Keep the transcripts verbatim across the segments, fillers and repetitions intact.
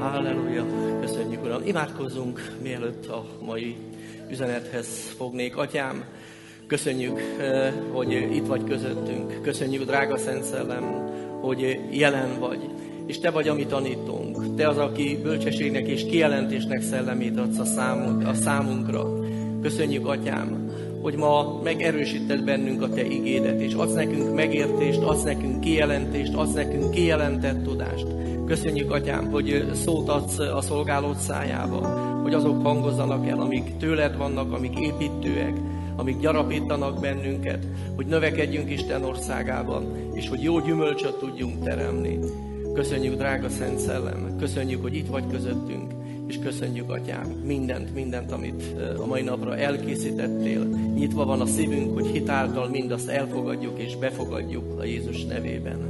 Halleluja! Köszönjük, Uram! Imádkozzunk, mielőtt a mai üzenethez fognék. Atyám, köszönjük, hogy itt vagy közöttünk. Köszönjük, drága Szent Szellem, hogy jelen vagy. És Te vagy a mi tanítónk. Te az, aki bölcsességnek és kijelentésnek szellemét adsz a, számunk, a számunkra. Köszönjük, Atyám, hogy ma megerősíted bennünk a Te igédet, és adsz nekünk megértést, adsz nekünk kijelentést, adsz nekünk kijelentett tudást. Köszönjük, Atyám, hogy szót adsz a szolgálód szájába, hogy azok hangozzanak el, amik tőled vannak, amik építőek, amik gyarapítanak bennünket, hogy növekedjünk Isten országában, és hogy jó gyümölcsöt tudjunk teremni. Köszönjük, drága Szent Szellem, köszönjük, hogy itt vagy közöttünk, és köszönjük, Atyám, mindent, mindent, amit a mai napra elkészítettél. Nyitva van a szívünk, hogy hitáltal mindazt elfogadjuk és befogadjuk a Jézus nevében.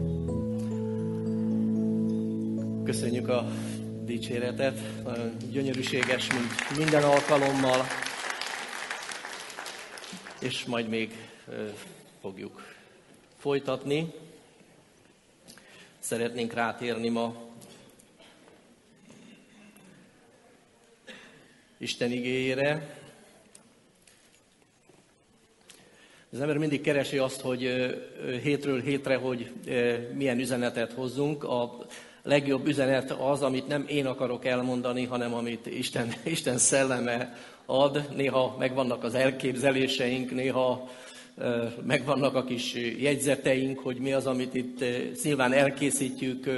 Köszönjük a dicséretet, nagyon gyönyörűséges, mint minden alkalommal, és majd még fogjuk folytatni. Szeretnénk rátérni ma Isten igéjére. Az ember mindig keresi azt, hogy hétről hétre, hogy milyen üzenetet hozzunk. A legjobb üzenet az, amit nem én akarok elmondani, hanem amit Isten, Isten szelleme ad. Néha megvannak az elképzeléseink, néha megvannak a kis jegyzeteink, hogy mi az, amit itt nyilván elkészítjük,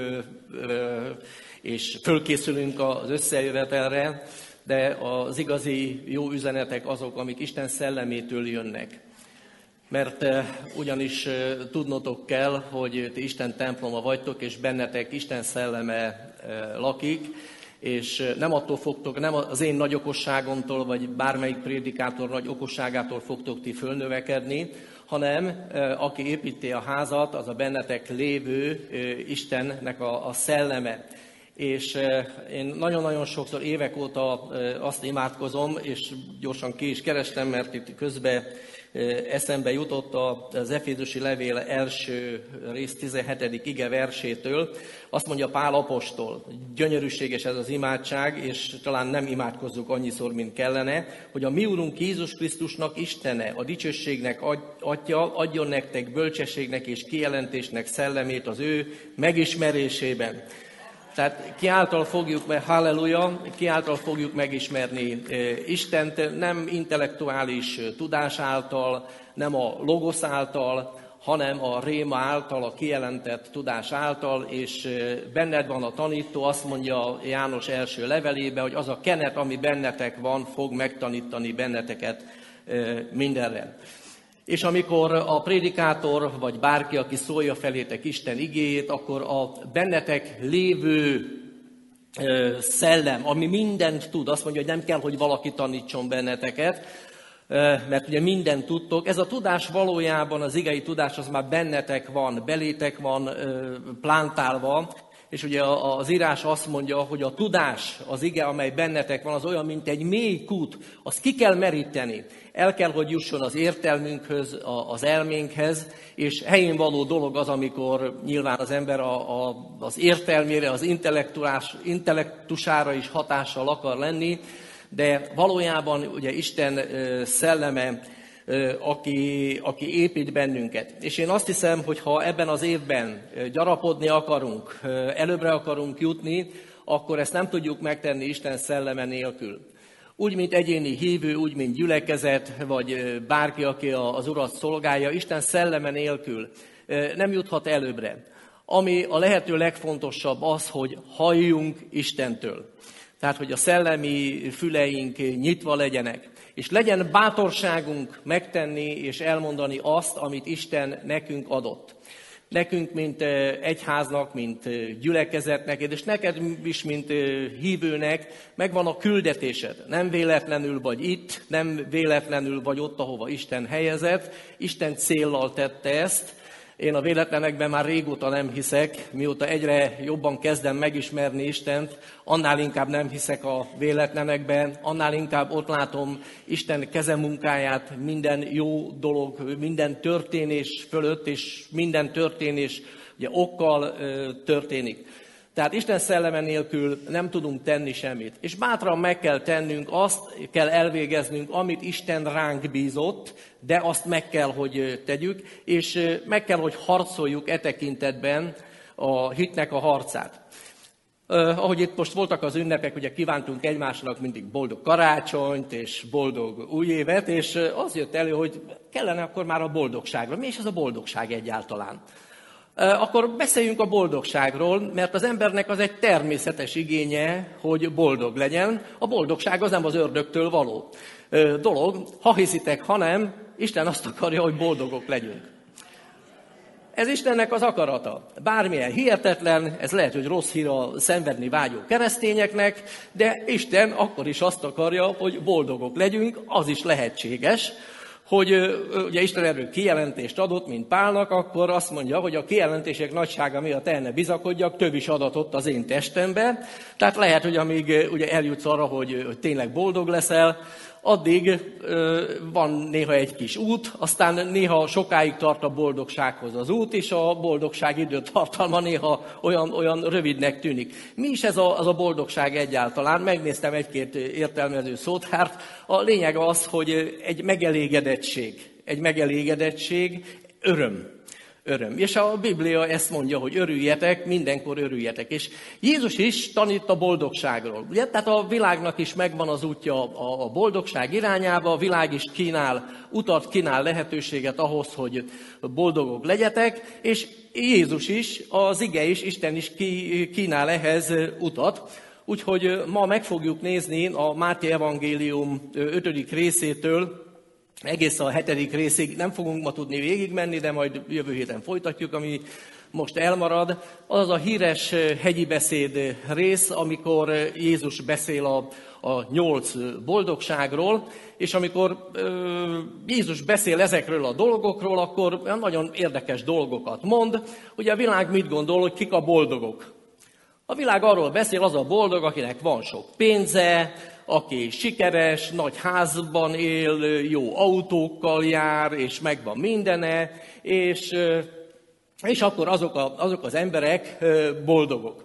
és fölkészülünk az összejövetelre, de az igazi jó üzenetek azok, amik Isten szellemétől jönnek. Mert ugyanis tudnotok kell, hogy ti Isten temploma vagytok, és bennetek Isten szelleme lakik, és nem attól fogtok, nem az én nagy okosságomtól, vagy bármelyik prédikátor nagy okosságától fogtok ti fölnövekedni, hanem aki építi a házat, az a bennetek lévő Istennek a, a szelleme. És én nagyon-nagyon sokszor évek óta azt imádkozom, és gyorsan ki is kerestem, mert itt közben eszembe jutott az Efézusi levél első rész tizenhetedik ige versétől. Azt mondja Pál apostol, gyönyörűséges ez az imádság, és talán nem imádkozzuk annyiszor, mint kellene, hogy a mi Urunk Jézus Krisztusnak Istene, a dicsőségnek Atya, adjon nektek bölcsességnek és kijelentésnek szellemét az ő megismerésében. Tehát kiáltal fogjuk meg, halleluja, kiáltal fogjuk megismerni Istent, nem intellektuális tudás által, nem a logosz által, hanem a réma által, a kijelentett tudás által, és benned van a tanító, azt mondja János első levelébe, hogy az a kenet, ami bennetek van, fog megtanítani benneteket mindenre. És amikor a prédikátor, vagy bárki, aki szólja felétek Isten igéjét, akkor a bennetek lévő szellem, ami mindent tud, azt mondja, hogy nem kell, hogy valaki tanítson benneteket, mert ugye mindent tudtok. Ez a tudás valójában, az igei tudás, az már bennetek van, belétek van plántálva, és ugye az írás azt mondja, hogy a tudás, az ige, amely bennetek van, az olyan, mint egy mély kút, azt ki kell meríteni. El kell, hogy jusson az értelmünkhöz, az elménkhez, és helyén való dolog az, amikor nyilván az ember a, a, az értelmére, az intellektusára is hatással akar lenni, de valójában ugye Isten szelleme, aki, aki épít bennünket. És én azt hiszem, hogy ha ebben az évben gyarapodni akarunk, előbbre akarunk jutni, akkor ezt nem tudjuk megtenni Isten szelleme nélkül. Úgy, mint egyéni hívő, úgy, mint gyülekezet, vagy bárki, aki az Urat szolgálja, Isten szelleme nélkül nem juthat előbbre. Ami a lehető legfontosabb az, hogy halljunk Istentől. Tehát, hogy a szellemi füleink nyitva legyenek. És legyen bátorságunk megtenni és elmondani azt, amit Isten nekünk adott. Nekünk, mint egyháznak, mint gyülekezetnek, és neked is, mint hívőnek megvan a küldetésed. Nem véletlenül vagy itt, nem véletlenül vagy ott, ahova Isten helyezett. Isten céllal tette ezt. Én a véletlenekben már régóta nem hiszek, mióta egyre jobban kezdem megismerni Istent, annál inkább nem hiszek a véletlenekben, annál inkább ott látom Isten kezemunkáját minden jó dolog, minden történés fölött, és minden történés ugye okkal történik. Tehát Isten szelleme nélkül nem tudunk tenni semmit. És bátran meg kell tennünk, azt kell elvégeznünk, amit Isten ránk bízott, de azt meg kell, hogy tegyük, és meg kell, hogy harcoljuk e tekintetben a hitnek a harcát. Uh, ahogy itt most voltak az ünnepek, ugye kívántunk egymásnak mindig boldog karácsonyt és boldog új évet, és az jött elő, hogy kellene akkor már a boldogságra. Mi is ez a boldogság egyáltalán? Uh, akkor beszéljünk a boldogságról, mert az embernek az egy természetes igénye, hogy boldog legyen. A boldogság az nem az ördögtől való uh, dolog. Ha hiszitek, ha nem, Isten azt akarja, hogy boldogok legyünk. Ez Istennek az akarata. Bármilyen hihetetlen, ez lehet, hogy rossz hír a szenvedni vágyó keresztényeknek, de Isten akkor is azt akarja, hogy boldogok legyünk, az is lehetséges, hogy ugye Isten erről kijelentést adott, mint Pálnak, akkor azt mondja, hogy a kijelentések nagysága miatt el ne bizakodjak, több is adatott az én testembe. Tehát lehet, hogy amíg ugye eljutsz arra, hogy, hogy tényleg boldog leszel, addig ö, van néha egy kis út, aztán néha sokáig tart a boldogsághoz az út, és a boldogság időtartalma néha olyan, olyan rövidnek tűnik. Mi is ez a, az a boldogság egyáltalán? Megnéztem egy-két értelmező szótárt. A lényeg az, hogy egy megelégedettség, egy megelégedettség, öröm. Öröm. És a Biblia ezt mondja, hogy örüljetek, mindenkor örüljetek. És Jézus is tanít a boldogságról. Ugye? Tehát a világnak is megvan az útja a boldogság irányába, a világ is kínál, utat kínál, lehetőséget ahhoz, hogy boldogok legyetek, és Jézus is, az ige is, Isten is kínál ehhez utat. Úgyhogy ma meg fogjuk nézni a Máté evangélium ötödik részétől, egész a hetedik részig nem fogunk ma tudni végigmenni, de majd jövő héten folytatjuk, ami most elmarad. Az a híres hegyi beszéd rész, amikor Jézus beszél a, a nyolc boldogságról, és amikor ö, Jézus beszél ezekről a dolgokról, akkor nagyon érdekes dolgokat mond. Ugye a világ mit gondol, hogy kik a boldogok? A világ arról beszél, az a boldog, akinek van sok pénze, aki sikeres, nagy házban él, jó autókkal jár, és megvan mindene, és, és akkor azok, a, azok az emberek boldogok.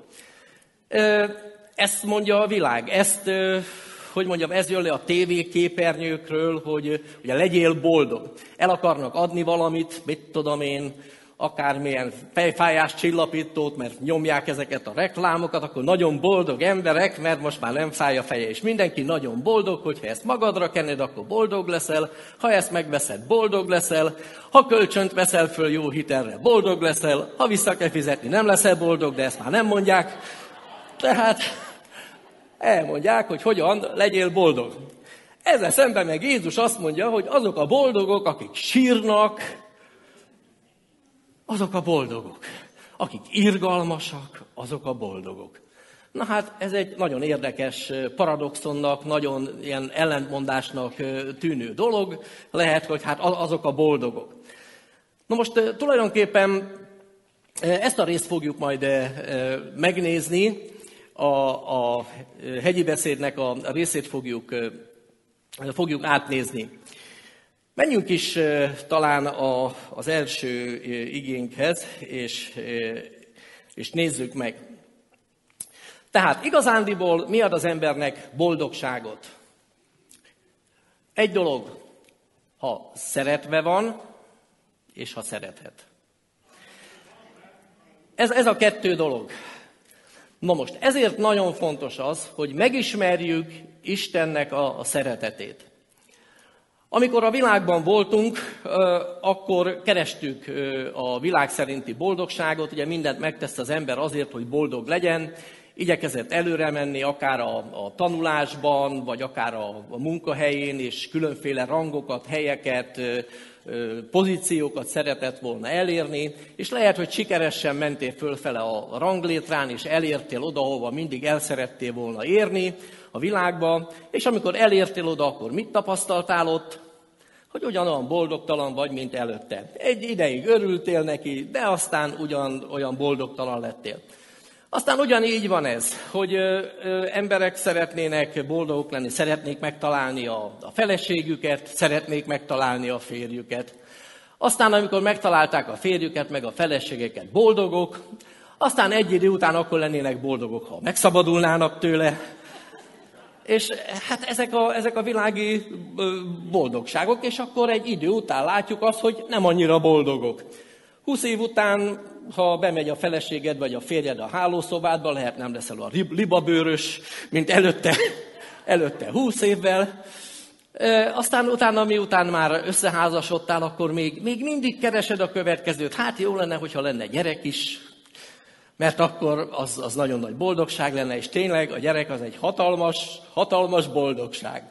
Ezt mondja a világ, ezt, hogy mondjam, ez jön le a tévéképernyőkről, hogy ugye legyél boldog. El akarnak adni valamit, mit tudom én, akármilyen fejfájás csillapítót, mert nyomják ezeket a reklámokat, akkor nagyon boldog emberek, mert most már nem fáj a feje, és mindenki nagyon boldog, hogyha ezt magadra kened, akkor boldog leszel, ha ezt megveszed, boldog leszel, ha kölcsönt veszel föl jó hitelre, boldog leszel, ha vissza kell fizetni, nem leszel boldog, de ezt már nem mondják. Tehát elmondják, hogy hogyan legyél boldog. Ezzel szemben meg Jézus azt mondja, hogy azok a boldogok, akik sírnak, azok a boldogok. Akik irgalmasak, azok a boldogok. Na hát ez egy nagyon érdekes paradoxonnak, nagyon ilyen ellentmondásnak tűnő dolog. Lehet, hogy hát azok a boldogok. Na most tulajdonképpen ezt a részt fogjuk majd megnézni. A, a hegyi beszédnek a részét fogjuk, fogjuk átnézni. Menjünk is talán a, az első igénkhez, és, és nézzük meg. Tehát igazándiból mi ad az embernek boldogságot? Egy dolog, ha szeretve van, és ha szerethet. Ez, ez a kettő dolog. Na most, ezért nagyon fontos az, hogy megismerjük Istennek a, a szeretetét. Amikor a világban voltunk, akkor kerestük a világ szerinti boldogságot, ugye mindent megtesz az ember azért, hogy boldog legyen, igyekezett előre menni akár a, a tanulásban, vagy akár a, a munkahelyén, és különféle rangokat, helyeket, pozíciókat szeretett volna elérni, és lehet, hogy sikeresen mentél fölfele a ranglétrán, és elértél oda, ahova mindig el szerettél volna érni a világba, és amikor elértél oda, akkor mit tapasztaltál ott? Hogy ugyanolyan boldogtalan vagy, mint előtte. Egy ideig örültél neki, de aztán ugyan olyan boldogtalan lettél. Aztán ugyanígy van ez, hogy ö, ö, emberek szeretnének boldogok lenni, szeretnék megtalálni a, a feleségüket, szeretnék megtalálni a férjüket. Aztán, amikor megtalálták a férjüket, meg a feleségeket, boldogok, Aztán egy idő után akkor lennének boldogok, ha megszabadulnának tőle. És hát ezek a, ezek a világi boldogságok, és akkor egy idő után látjuk azt, hogy nem annyira boldogok. Húsz év után, ha bemegy a feleséged vagy a férjed a hálószobádba, lehet nem leszel a libabőrös, mint előtte, előtte húsz évvel. E, aztán utána, miután már összeházasodtál, akkor még, még mindig keresed a következőt. Hát jó lenne, hogyha lenne gyerek is, mert akkor az, az nagyon nagy boldogság lenne, és tényleg a gyerek az egy hatalmas, hatalmas boldogság.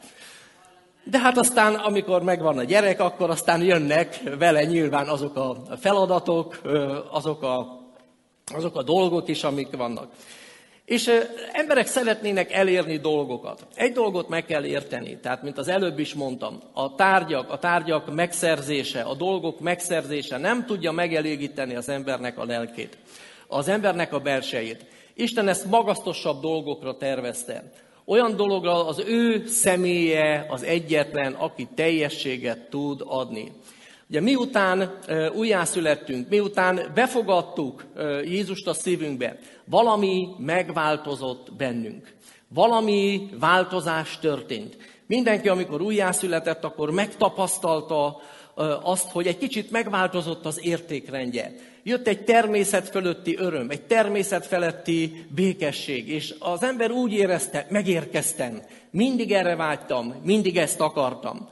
De hát aztán, amikor megvan a gyerek, akkor aztán jönnek vele nyilván azok a feladatok, azok a, azok a dolgok is, amik vannak. És emberek szeretnének elérni dolgokat. Egy dolgot meg kell érteni, tehát mint az előbb is mondtam, a tárgyak, a tárgyak megszerzése, a dolgok megszerzése nem tudja megelégíteni az embernek a lelkét, az embernek a belsejét. Isten ezt magasztosabb dolgokra tervezte. Olyan dologra az ő személye az egyetlen, aki teljességet tud adni. Ugye miután újjászülettünk, miután befogadtuk Jézust a szívünkbe, valami megváltozott bennünk. Valami változás történt. Mindenki, amikor újjászületett, akkor megtapasztalta azt, hogy egy kicsit megváltozott az értékrendje. Jött egy természet fölötti öröm, egy természet feletti békesség, és az ember úgy érezte, megérkeztem, mindig erre vágytam, mindig ezt akartam.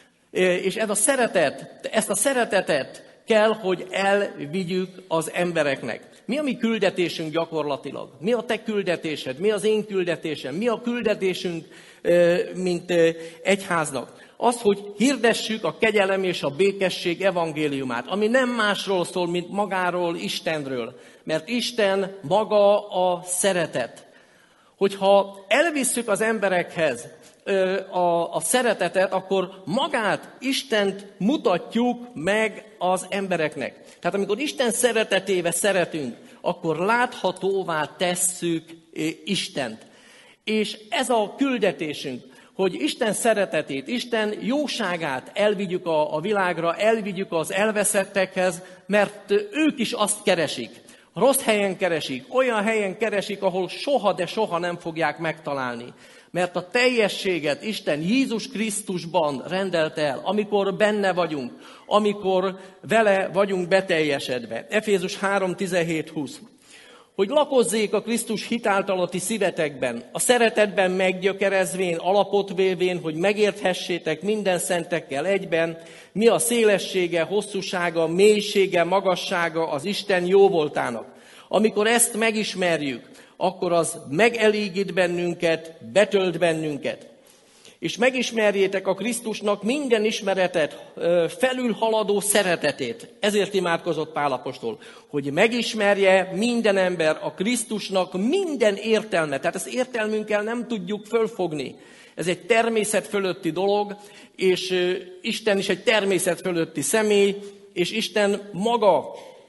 És ez a szeretet, ezt a szeretetet kell, hogy elvigyük az embereknek. Mi a mi küldetésünk gyakorlatilag? Mi a te küldetésed? Mi az én küldetésem? Mi a küldetésünk, mint egyháznak? Az, hogy hirdessük a kegyelem és a békesség evangéliumát, ami nem másról szól, mint magáról, Istenről. Mert Isten maga a szeretet. Hogyha elvisszük az emberekhez a, a szeretetet, akkor magát, Istent mutatjuk meg az embereknek. Tehát amikor Isten szeretetével szeretünk, akkor láthatóvá tesszük Istent. És ez a küldetésünk, hogy Isten szeretetét, Isten jóságát elvigyük a, a világra, elvigyük az elveszettekhez, mert ők is azt keresik. Rossz helyen keresik, olyan helyen keresik, ahol soha, de soha nem fogják megtalálni. Mert a teljességet Isten Jézus Krisztusban rendelte el, amikor benne vagyunk, amikor vele vagyunk beteljesedve. Efézus három tizenhét húsz. Hogy lakozzék a Krisztus hitáltal a ti szívetekben, a szeretetben meggyökerezvén, alapot vévén, hogy megérthessétek minden szentekkel egyben, mi a szélessége, hosszúsága, mélysége, magassága az Isten jóvoltának. Amikor ezt megismerjük, akkor az megelégít bennünket, betölt bennünket. És megismerjétek a Krisztusnak minden ismeretet, felülhaladó szeretetét. Ezért imádkozott Pál apostol, hogy megismerje minden ember a Krisztusnak minden értelmet. Tehát ezt értelmünkkel nem tudjuk fölfogni. Ez egy természet fölötti dolog, és Isten is egy természet fölötti személy, és Isten maga,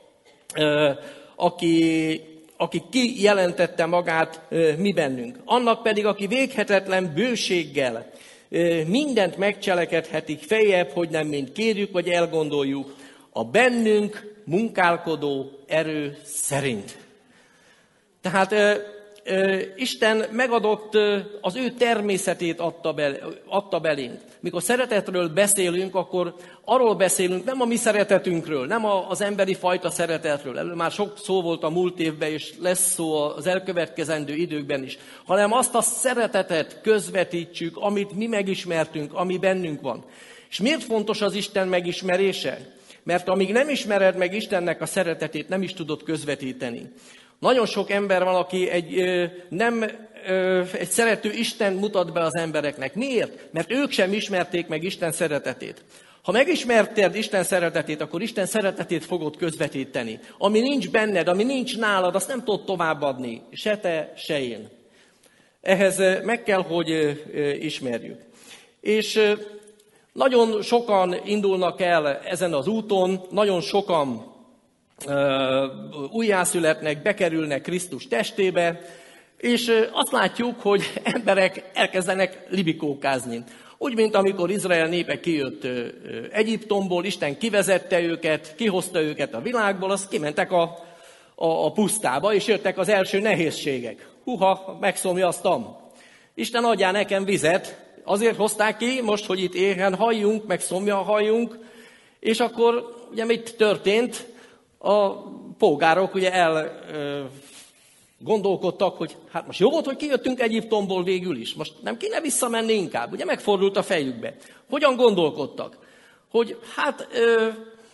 aki... aki kijelentette magát mi bennünk. Annak pedig, aki véghetetlen bőséggel mindent megcselekedhetik feljebb, hogy nem mind kérjük, vagy elgondoljuk, a bennünk munkálkodó erő szerint. Tehát Isten megadott, az ő természetét adta, be, adta belénk. Mikor szeretetről beszélünk, akkor arról beszélünk, nem a mi szeretetünkről, nem az emberi fajta szeretetről. Erről már sok szó volt a múlt évben, és lesz szó az elkövetkezendő időkben is. Hanem azt a szeretetet közvetítsük, amit mi megismertünk, ami bennünk van. És miért fontos az Isten megismerése? Mert amíg nem ismered meg Istennek a szeretetét, nem is tudod közvetíteni. Nagyon sok ember van, aki egy, nem, egy szerető Isten mutat be az embereknek. Miért? Mert ők sem ismerték meg Isten szeretetét. Ha megismerted Isten szeretetét, akkor Isten szeretetét fogod közvetíteni. Ami nincs benned, ami nincs nálad, azt nem tudod továbbadni. Se te, se én. Ehhez meg kell, hogy ismerjük. És nagyon sokan indulnak el ezen az úton, nagyon sokan újjászületnek, bekerülnek Krisztus testébe, és azt látjuk, hogy emberek elkezdenek libikókázni. Úgy, mint amikor Izrael népe kijött Egyiptomból, Isten kivezette őket, kihozta őket a világból, azt kimentek a, a, a pusztába, és jöttek az első nehézségek. Huha, megszomjaztam. Isten adjál nekem vizet, azért hozták ki, most, hogy itt éhen halljunk, meg szomjan halljunk, és akkor ugye mit történt? A polgárok ugye el ö, gondolkodtak, hogy hát most jó volt, hogy kijöttünk Egyiptomból végül is, most nem kéne visszamenni inkább, ugye megfordult a fejükbe. Hogyan gondolkodtak? Hogy hát ö,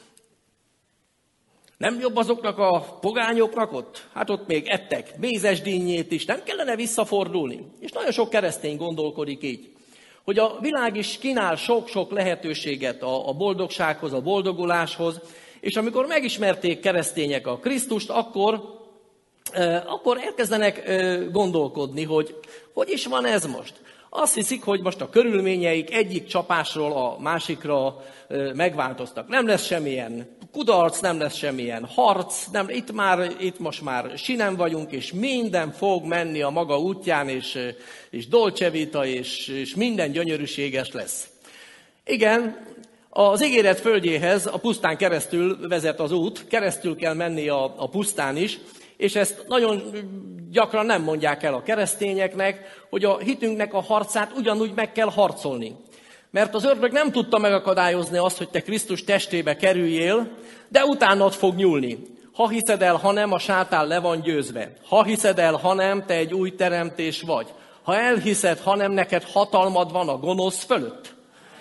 nem jobb azoknak a pogányoknak ott? Hát ott még ettek mézesdínnyét is, nem kellene visszafordulni? És nagyon sok keresztény gondolkodik így, hogy a világ is kínál sok-sok lehetőséget a, a boldogsághoz, a boldoguláshoz, és amikor megismerték keresztények a Krisztust, akkor, euh, akkor elkezdenek euh, gondolkodni, hogy hogy is van ez most. Azt hiszik, hogy most a körülményeik egyik csapásról a másikra euh, megváltoztak. Nem lesz semmilyen kudarc, nem lesz semmilyen harc, nem, itt, már, itt most már sinem vagyunk, és minden fog menni a maga útján, és, és dolce vita, és, és minden gyönyörűséges lesz. Igen, az ígéret földjéhez a pusztán keresztül vezet az út, keresztül kell menni a, a pusztán is, és ezt nagyon gyakran nem mondják el a keresztényeknek, hogy a hitünknek a harcát ugyanúgy meg kell harcolni. Mert az ördög nem tudta megakadályozni azt, hogy te Krisztus testébe kerüljél, de utánad fog nyúlni. Ha hiszed el, ha nem, a sátán le van győzve. Ha hiszed el, ha nem, te egy új teremtés vagy. Ha elhiszed, ha nem, neked hatalmad van a gonosz fölött.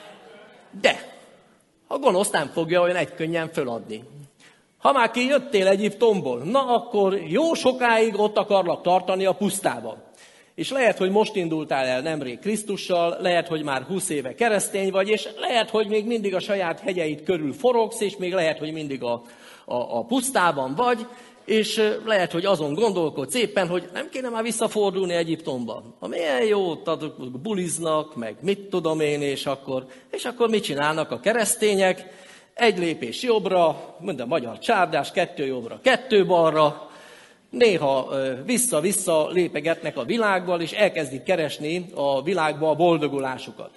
De a gonosz nem fogja olyan egykönnyen föladni. Ha már kijöttél Egyiptomból, na akkor jó sokáig ott akarlak tartani a pusztába. És lehet, hogy most indultál el nemrég Krisztussal, lehet, hogy már húsz éve keresztény vagy, és lehet, hogy még mindig a saját hegyeid körül forogsz, és még lehet, hogy mindig a, a, a pusztában vagy, és lehet, hogy azon gondolkodsz éppen, hogy nem kéne már visszafordulni Egyiptomba. Ha milyen jó, ott buliznak, meg mit tudom én, és akkor, és akkor mit csinálnak a keresztények? Egy lépés jobbra, mind a magyar csárdás, kettő jobbra, kettő balra, néha vissza-vissza lépegetnek a világban, és elkezdik keresni a világba a boldogulásukat.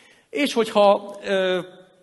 És hogyha ö,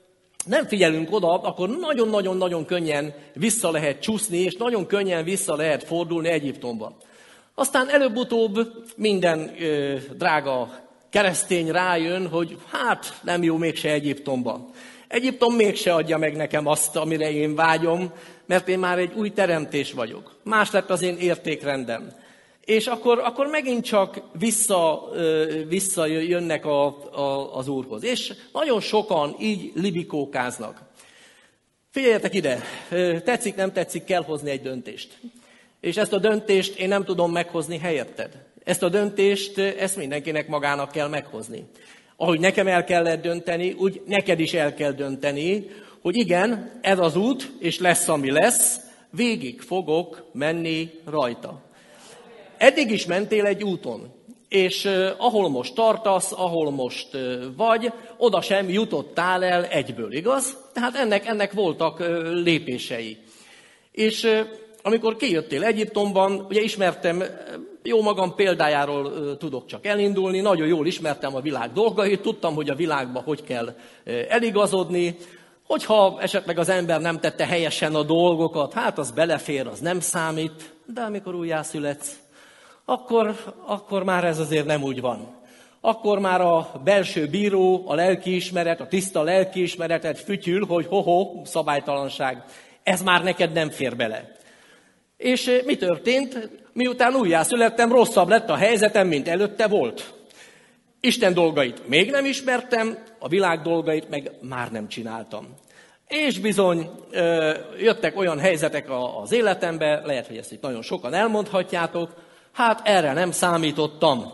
nem figyelünk oda, akkor nagyon-nagyon-nagyon könnyen vissza lehet csúszni, és nagyon könnyen vissza lehet fordulni Egyiptomba. Aztán előbb-utóbb minden ö, drága keresztény rájön, hogy hát nem jó mégse Egyiptomba. Egyiptom mégse adja meg nekem azt, amire én vágyom, mert én már egy új teremtés vagyok. Más lett az én értékrendem. És akkor, akkor megint csak vissza, visszajönnek a, a, az Úrhoz. És nagyon sokan így libikókáznak. Figyeljetek ide, tetszik, nem tetszik, kell hozni egy döntést. És ezt a döntést én nem tudom meghozni helyetted. Ezt a döntést, ezt mindenkinek magának kell meghozni. Ahogy nekem el kellett dönteni, úgy neked is el kell dönteni, hogy igen, ez az út, és lesz, ami lesz, végig fogok menni rajta. Eddig is mentél egy úton, és uh, ahol most tartasz, ahol most uh, vagy, oda sem jutottál el egyből, igaz? Tehát ennek, ennek voltak uh, lépései. És uh, amikor kijöttél Egyiptomban, ugye ismertem, jó magam példájáról uh, tudok csak elindulni, nagyon jól ismertem a világ dolgait, tudtam, hogy a világba hogy kell uh, eligazodni, hogyha esetleg az ember nem tette helyesen a dolgokat, hát az belefér, az nem számít, de amikor újjászületsz, akkor, akkor már ez azért nem úgy van. Akkor már a belső bíró, a lelkiismeret, a tiszta lelkiismeretet fütyül, hogy ho-ho, szabálytalanság, ez már neked nem fér bele. És mi történt? Miután újjászülettem, rosszabb lett a helyzetem, mint előtte volt. Isten dolgait még nem ismertem, a világ dolgait meg már nem csináltam. És bizony jöttek olyan helyzetek az életembe, lehet, hogy ezt itt nagyon sokan elmondhatjátok, hát erre nem számítottam.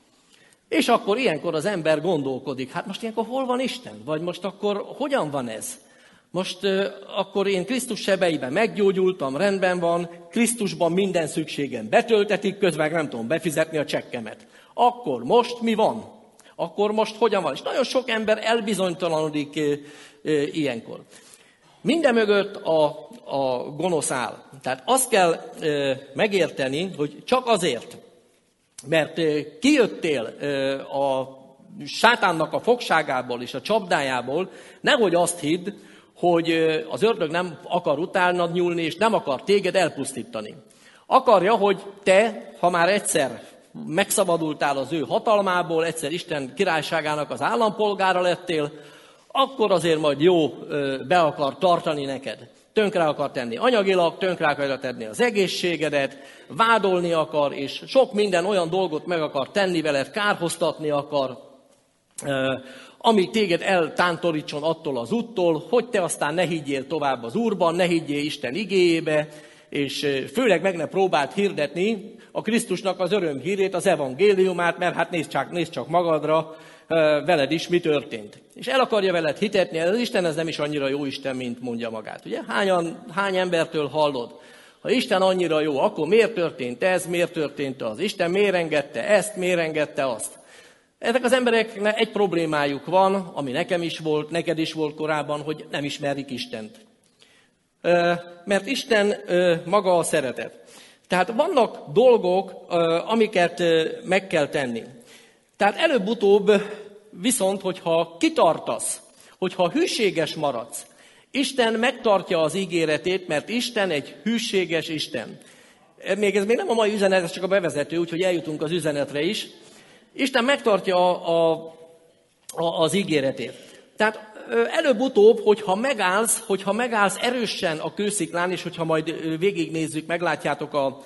És akkor ilyenkor az ember gondolkodik, hát most ilyenkor hol van Isten? Vagy most akkor hogyan van ez? Most akkor én Krisztus sebeiben meggyógyultam, rendben van, Krisztusban minden szükségem betöltetik, közben nem tudom befizetni a csekkemet. Akkor most mi van? Akkor most hogyan van? És nagyon sok ember elbizonytalanodik e, e, ilyenkor. Minden mögött a, a gonosz áll. Tehát azt kell e, megérteni, hogy csak azért, mert e, kijöttél e, a sátánnak a fogságából és a csapdájából, nehogy azt hidd, hogy az ördög nem akar utánad nyúlni, és nem akar téged elpusztítani. Akarja, hogy te, ha már egyszer megszabadultál az ő hatalmából, egyszer Isten királyságának az állampolgára lettél, akkor azért majd jó be akar tartani neked. Tönkre akar tenni anyagilag, tönkre akar tenni az egészségedet, vádolni akar, és sok minden olyan dolgot meg akar tenni veled, kárhoztatni akar, ami téged eltántorítson attól az úttól, hogy te aztán ne higgyél tovább az Úrban, ne higgyél Isten igéjébe, és főleg meg ne próbáld hirdetni a Krisztusnak az örömhírét, az evangéliumát, mert hát nézd csak, nézd csak magadra, veled is mi történt. És el akarja veled hitetni, az Isten ez nem is annyira jó Isten, mint mondja magát. Ugye? Hányan, hány embertől hallod? Ha Isten annyira jó, akkor miért történt ez, miért történt az? Isten miért engedte ezt, miért engedte azt? Ezek az embereknek egy problémájuk van, ami nekem is volt, neked is volt korábban, hogy nem ismerik Istent. Mert Isten maga a szeretet. Tehát vannak dolgok, amiket meg kell tenni. Tehát előbb-utóbb viszont, hogyha kitartasz, hogyha hűséges maradsz, Isten megtartja az ígéretét, mert Isten egy hűséges Isten. Még ez még nem a mai üzenet, ez csak a bevezető, úgyhogy eljutunk az üzenetre is. Isten megtartja a, a, a, az ígéretét. Tehát előbb-utóbb, hogyha megállsz, hogyha megállsz erősen a kősziklán, és hogyha majd végignézzük, meglátjátok a,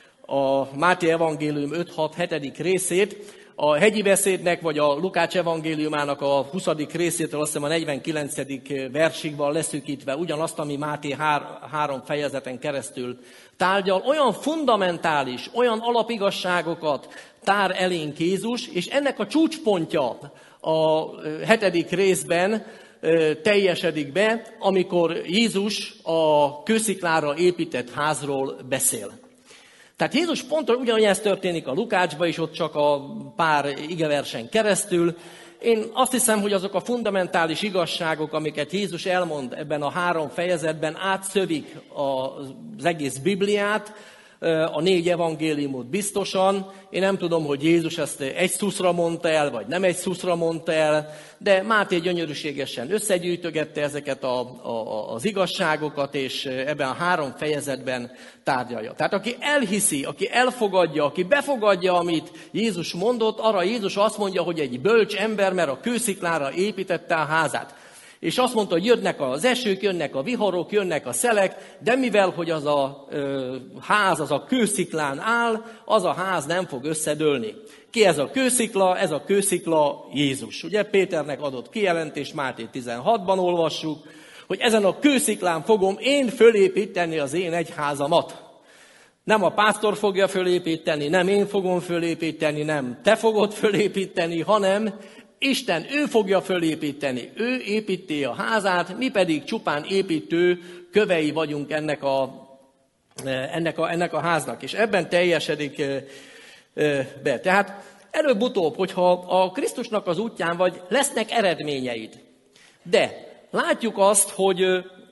a Máté evangélium öt hat hetedik részét, a hegyi beszédnek, vagy a Lukács evangéliumának a huszadik részétől, azt hiszem a negyvenkilencedik versig van leszűkítve ugyanazt, ami Máté három fejezeten keresztül tárgyal. Olyan fundamentális, olyan alapigasságokat tár elénk Jézus, és ennek a csúcspontja a hetedik részben teljesedik be, amikor Jézus a kősziklára épített házról beszél. Tehát Jézus ponton ugyanaz történik a Lukácsban is, ott csak a pár igeversen keresztül. Én azt hiszem, hogy azok a fundamentális igazságok, amiket Jézus elmond ebben a három fejezetben, átszövik az egész Bibliát, a négy evangéliumot biztosan. Én nem tudom, hogy Jézus ezt egy szuszra mondta el, vagy nem egy szuszra mondta el, de Máté gyönyörűségesen összegyűjtögette ezeket a, a, az igazságokat, és ebben a három fejezetben tárgyalja. Tehát aki elhiszi, aki elfogadja, aki befogadja, amit Jézus mondott, arra Jézus azt mondja, hogy egy bölcs ember, mert a kősziklára építette a házát. És azt mondta, hogy jönnek az esők, jönnek a viharok, jönnek a szelek, de mivel, hogy az a ö, ház, az a kősziklán áll, az a ház nem fog összedőlni. Ki ez a kőszikla? Ez a kőszikla Jézus. Ugye Péternek adott kijelentést, Máté tizenhatban olvassuk, hogy ezen a kősziklán fogom én fölépíteni az én egyházamat. Nem a pásztor fogja fölépíteni, nem én fogom fölépíteni, nem te fogod fölépíteni, hanem Isten, ő fogja fölépíteni, ő építi a házát, mi pedig csupán építő kövei vagyunk ennek a, ennek a, ennek a háznak. És ebben teljesedik be. Tehát előbb-utóbb, hogyha a Krisztusnak az útján vagy, lesznek eredményeid. De látjuk azt, hogy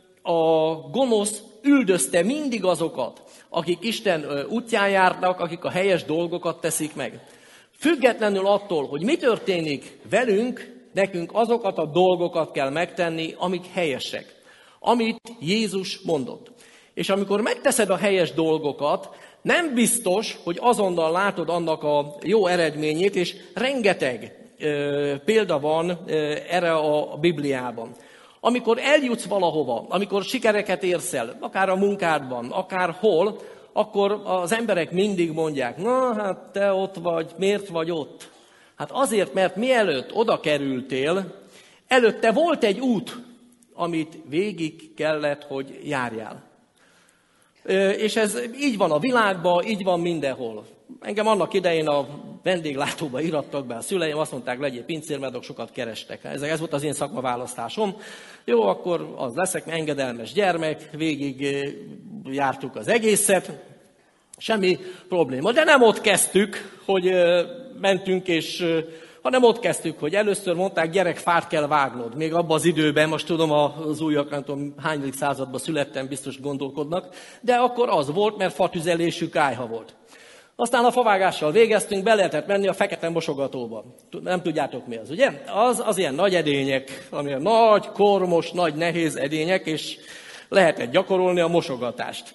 a gonosz üldözte mindig azokat, akik Isten útján járnak, akik a helyes dolgokat teszik meg. Függetlenül attól, hogy mi történik velünk, nekünk azokat a dolgokat kell megtenni, amik helyesek, amit Jézus mondott. És amikor megteszed a helyes dolgokat, nem biztos, hogy azonnal látod annak a jó eredményét, és rengeteg ö, példa van ö, erre a Bibliában. Amikor eljutsz valahova, amikor sikereket érsz el, akár a munkádban, akár hol, akkor az emberek mindig mondják, na hát te ott vagy, miért vagy ott? Hát azért, mert mielőtt oda kerültél, előtte volt egy út, amit végig kellett, hogy járjál. És ez így van a világban, így van mindenhol. Engem annak idején a vendéglátóba irattak be a szüleim, azt mondták, legyél pincér, mert sokat kerestek. Ez, ez volt az én szakmaválasztásom. Jó, akkor az leszek, engedelmes gyermek, végig jártuk az egészet, semmi probléma. De nem ott kezdtük, hogy mentünk, és, hanem ott kezdtük, hogy először mondták, gyerek, fát kell vágnod. Még abban az időben, most tudom, az újak, nem tudom, hányadik században születtem, biztos gondolkodnak, de akkor az volt, mert fatüzelésű kályha volt. Aztán a favágással végeztünk, be lehetett menni a fekete mosogatóba. Nem tudjátok mi az, ugye? Az, az ilyen nagy edények, amilyen nagy, kormos, nagy, nehéz edények, és lehetett gyakorolni a mosogatást.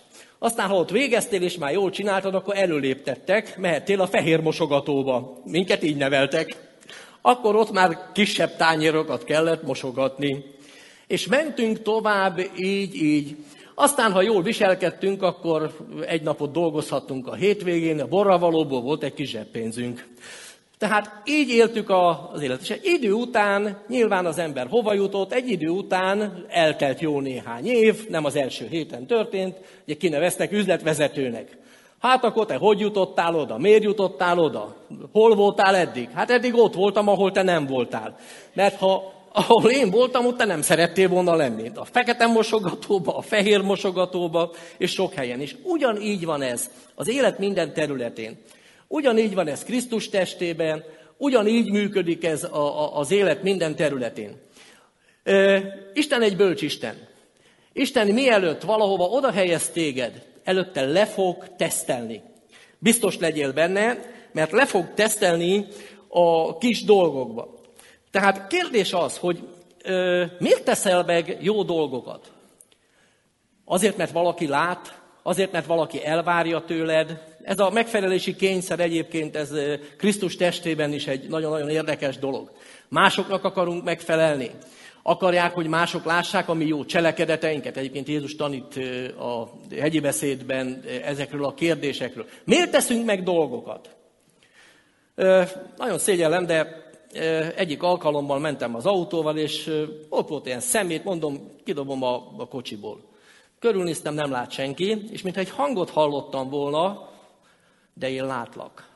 Aztán, ha ott végeztél, és már jól csináltad, akkor előléptettek, mehettél a fehér mosogatóba. Minket így neveltek. Akkor ott már kisebb tányérokat kellett mosogatni. És mentünk tovább így, így. Aztán, ha jól viselkedtünk, akkor egy napot dolgozhattunk a hétvégén, a borravalóból volt egy kis zseppénzünk. Tehát így éltük az életet. És egy idő után, nyilván az ember hova jutott, egy idő után eltelt jó néhány év, nem az első héten történt, ugye kineveztek üzletvezetőnek. Hát akkor te hogy jutottál oda? Miért jutottál oda? Hol voltál eddig? Hát eddig ott voltam, ahol te nem voltál. Mert ha ahol én voltam, ott te nem szerettél volna lenni. A fekete mosogatóba, a fehér mosogatóba, és sok helyen is. Ugyanígy van ez az élet minden területén. Ugyanígy van ez Krisztus testében, ugyanígy működik ez a, a, az élet minden területén. Ö, Isten egy bölcs Isten. Isten mielőtt valahova oda helyez téged, előtte le fog tesztelni. Biztos legyél benne, mert le fog tesztelni a kis dolgokba. Tehát kérdés az, hogy ö, miért teszel meg jó dolgokat? Azért, mert valaki lát, azért, mert valaki elvárja tőled. Ez a megfelelési kényszer egyébként, ez Krisztus testében is egy nagyon-nagyon érdekes dolog. Másoknak akarunk megfelelni. Akarják, hogy mások lássák a mi jó cselekedeteinket. Egyébként Jézus tanít a hegyi beszédben ezekről a kérdésekről. Miért teszünk meg dolgokat? Nagyon szégyellem, de egyik alkalommal mentem az autóval, és ott volt ilyen szemét, mondom, kidobom a, a kocsiból. Körülnéztem, nem lát senki, és mintha egy hangot hallottam volna, de én látlak.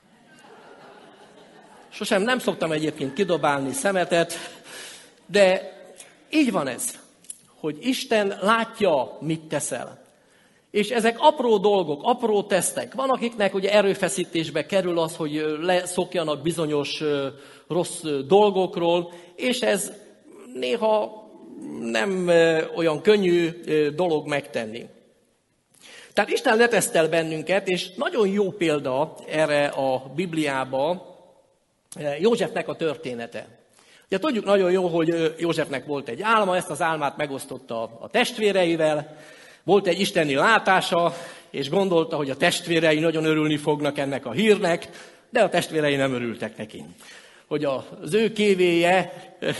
Sosem nem szoktam egyébként kidobálni szemetet, de így van ez, hogy Isten látja, mit teszel. És ezek apró dolgok, apró tesztek. Van, akiknek ugye erőfeszítésbe kerül az, hogy leszokjanak bizonyos rossz dolgokról, és ez néha nem olyan könnyű dolog megtenni. Tehát Isten letesztel bennünket, és nagyon jó példa erre a Bibliába Józsefnek a története. Ugye tudjuk nagyon jó, hogy Józsefnek volt egy álma, ezt az álmát megosztotta a testvéreivel, volt egy isteni látása, és gondolta, hogy a testvérei nagyon örülni fognak ennek a hírnek, de a testvérei nem örültek neki. Hogy az ő kévéje,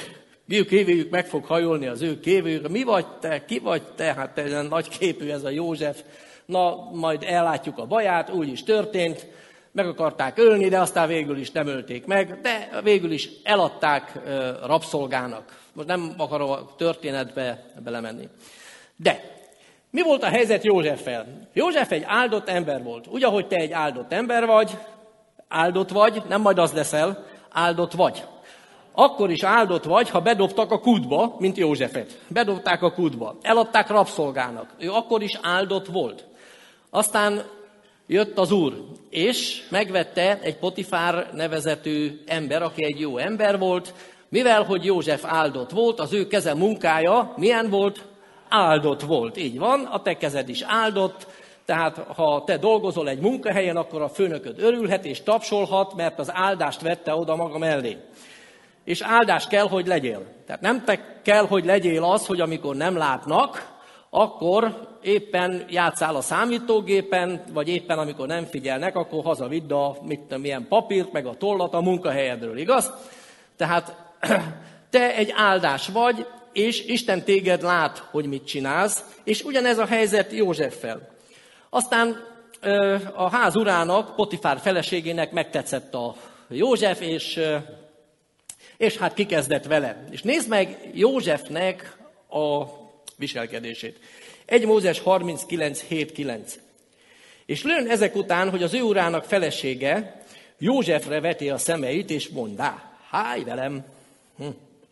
ő kévéjük meg fog hajolni az ő kévéjük. Mi vagy te, ki vagy te? Hát egy nagy képű ez a József. Na, majd ellátjuk a baját, úgy is történt. Meg akarták ölni, de aztán végül is nem ölték meg, de végül is eladták rabszolgának. Most nem akarom a történetbe belemenni. De mi volt a helyzet Józseffel? József egy áldott ember volt. Úgy, ahogy te egy áldott ember vagy, áldott vagy, nem majd az leszel, áldott vagy. Akkor is áldott vagy, ha bedobtak a kútba, mint Józsefet. Bedobták a kútba, eladták rabszolgának. Ő akkor is áldott volt. Aztán jött az Úr, és megvette egy Potifár nevezetű ember, aki egy jó ember volt, mivel, hogy József áldott volt, az ő keze munkája milyen volt? Áldott volt. Így van, a te kezed is áldott, tehát ha te dolgozol egy munkahelyen, akkor a főnököd örülhet és tapsolhat, mert az áldást vette oda maga mellé. És áldás kell, hogy legyél. Tehát nem te kell, hogy legyél az, hogy amikor nem látnak, akkor éppen játszál a számítógépen, vagy éppen amikor nem figyelnek, akkor hazavidd a mit, milyen papírt, meg a tollat a munkahelyedről, igaz? Tehát te egy áldás vagy, és Isten téged lát, hogy mit csinálsz, és ugyanez a helyzet Józseffel. Aztán a ház urának, Potifár feleségének megtetszett a József, és, és hát kikezdett vele. És nézd meg Józsefnek a viselkedését. egy Mózes harminckilenc hét kilenc. És lőn ezek után, hogy az ő urának felesége Józsefre veti a szemeit, és mondá, háj velem! Hm.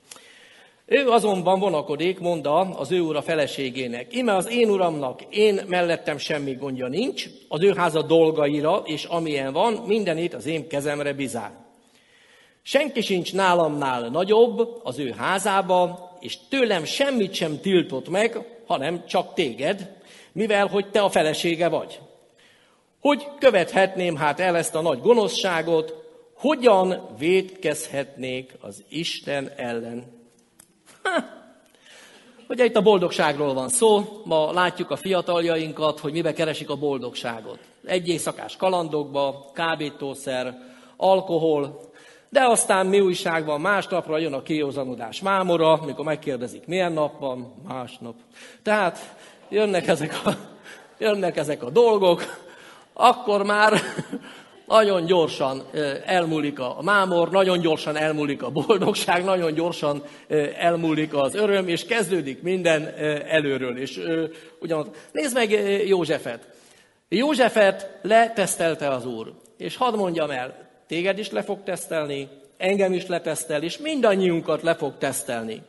Ő azonban vonakodik, mondta az ő ura feleségének. Íme az én uramnak, én mellettem semmi gondja nincs, az ő háza dolgaira, és amilyen van, mindenét az én kezemre bizár. Senki sincs nálamnál nagyobb az ő házába, és tőlem semmit sem tiltott meg, hanem csak téged, mivel hogy te a felesége vagy. Hogy követhetném hát el ezt a nagy gonoszságot, hogyan vétkezhetnék az Isten ellen? Ha! Ugye itt a boldogságról van szó, ma látjuk a fiataljainkat, hogy mibe keresik a boldogságot. Egy éjszakás kalandokba, kábítószer, alkohol, de aztán mi újság van, másnapra jön a kiózanodás mámora, mikor megkérdezik, milyen nap van, másnap. Tehát jönnek ezek a, jönnek ezek a dolgok, akkor már nagyon gyorsan elmúlik a mámor, nagyon gyorsan elmúlik a boldogság, nagyon gyorsan elmúlik az öröm, és kezdődik minden előről. És ugyanaz. Nézd meg Józsefet. Józsefet letesztelte az Úr. És hadd mondjam el, téged is le fog tesztelni, engem is letesztel, és mindannyiunkat le fog tesztelni.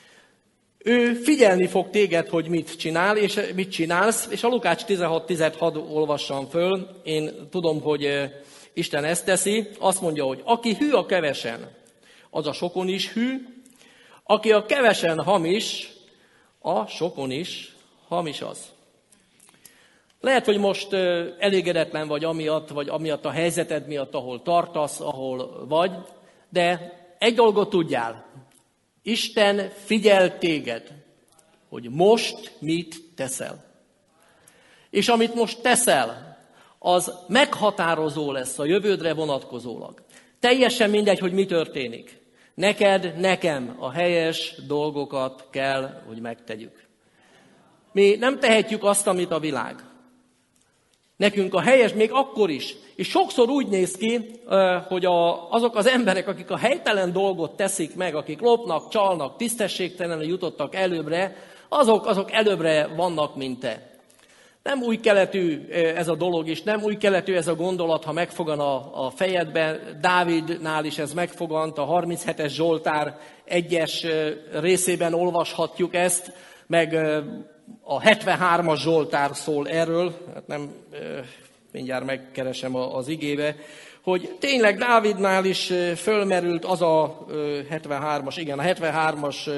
Ő figyelni fog téged, hogy mit csinál, és mit csinálsz, és a Lukács tizenhat tizenhat olvassam föl, én tudom, hogy Isten ezt teszi, azt mondja, hogy aki hű a kevesen, az a sokon is hű, aki a kevesen hamis, a sokon is hamis az. Lehet, hogy most elégedetlen vagy amiatt, vagy amiatt a helyzeted miatt, ahol tartasz, ahol vagy, de egy dolgot tudjál, Isten figyel téged, hogy most mit teszel. És amit most teszel, az meghatározó lesz a jövődre vonatkozólag. Teljesen mindegy, hogy mi történik. Neked, nekem a helyes dolgokat kell, hogy megtegyük. Mi nem tehetjük azt, amit a világ. Nekünk a helyes még akkor is. És sokszor úgy néz ki, hogy a, azok az emberek, akik a helytelen dolgot teszik meg, akik lopnak, csalnak, tisztességtelenül jutottak előbbre, azok, azok előbbre vannak, mint te. Nem új keletű ez a dolog is, nem új keletű ez a gondolat, ha megfogan a, a fejedben. Dávidnál is ez megfogant, a harminchetes Zsoltár egyes részében olvashatjuk ezt, meg a hetvenhármas Zsoltár szól erről, hát nem, mindjárt megkeresem az igébe, hogy tényleg Dávidnál is fölmerült az a hetvenhármas, igen, a hetvenhármas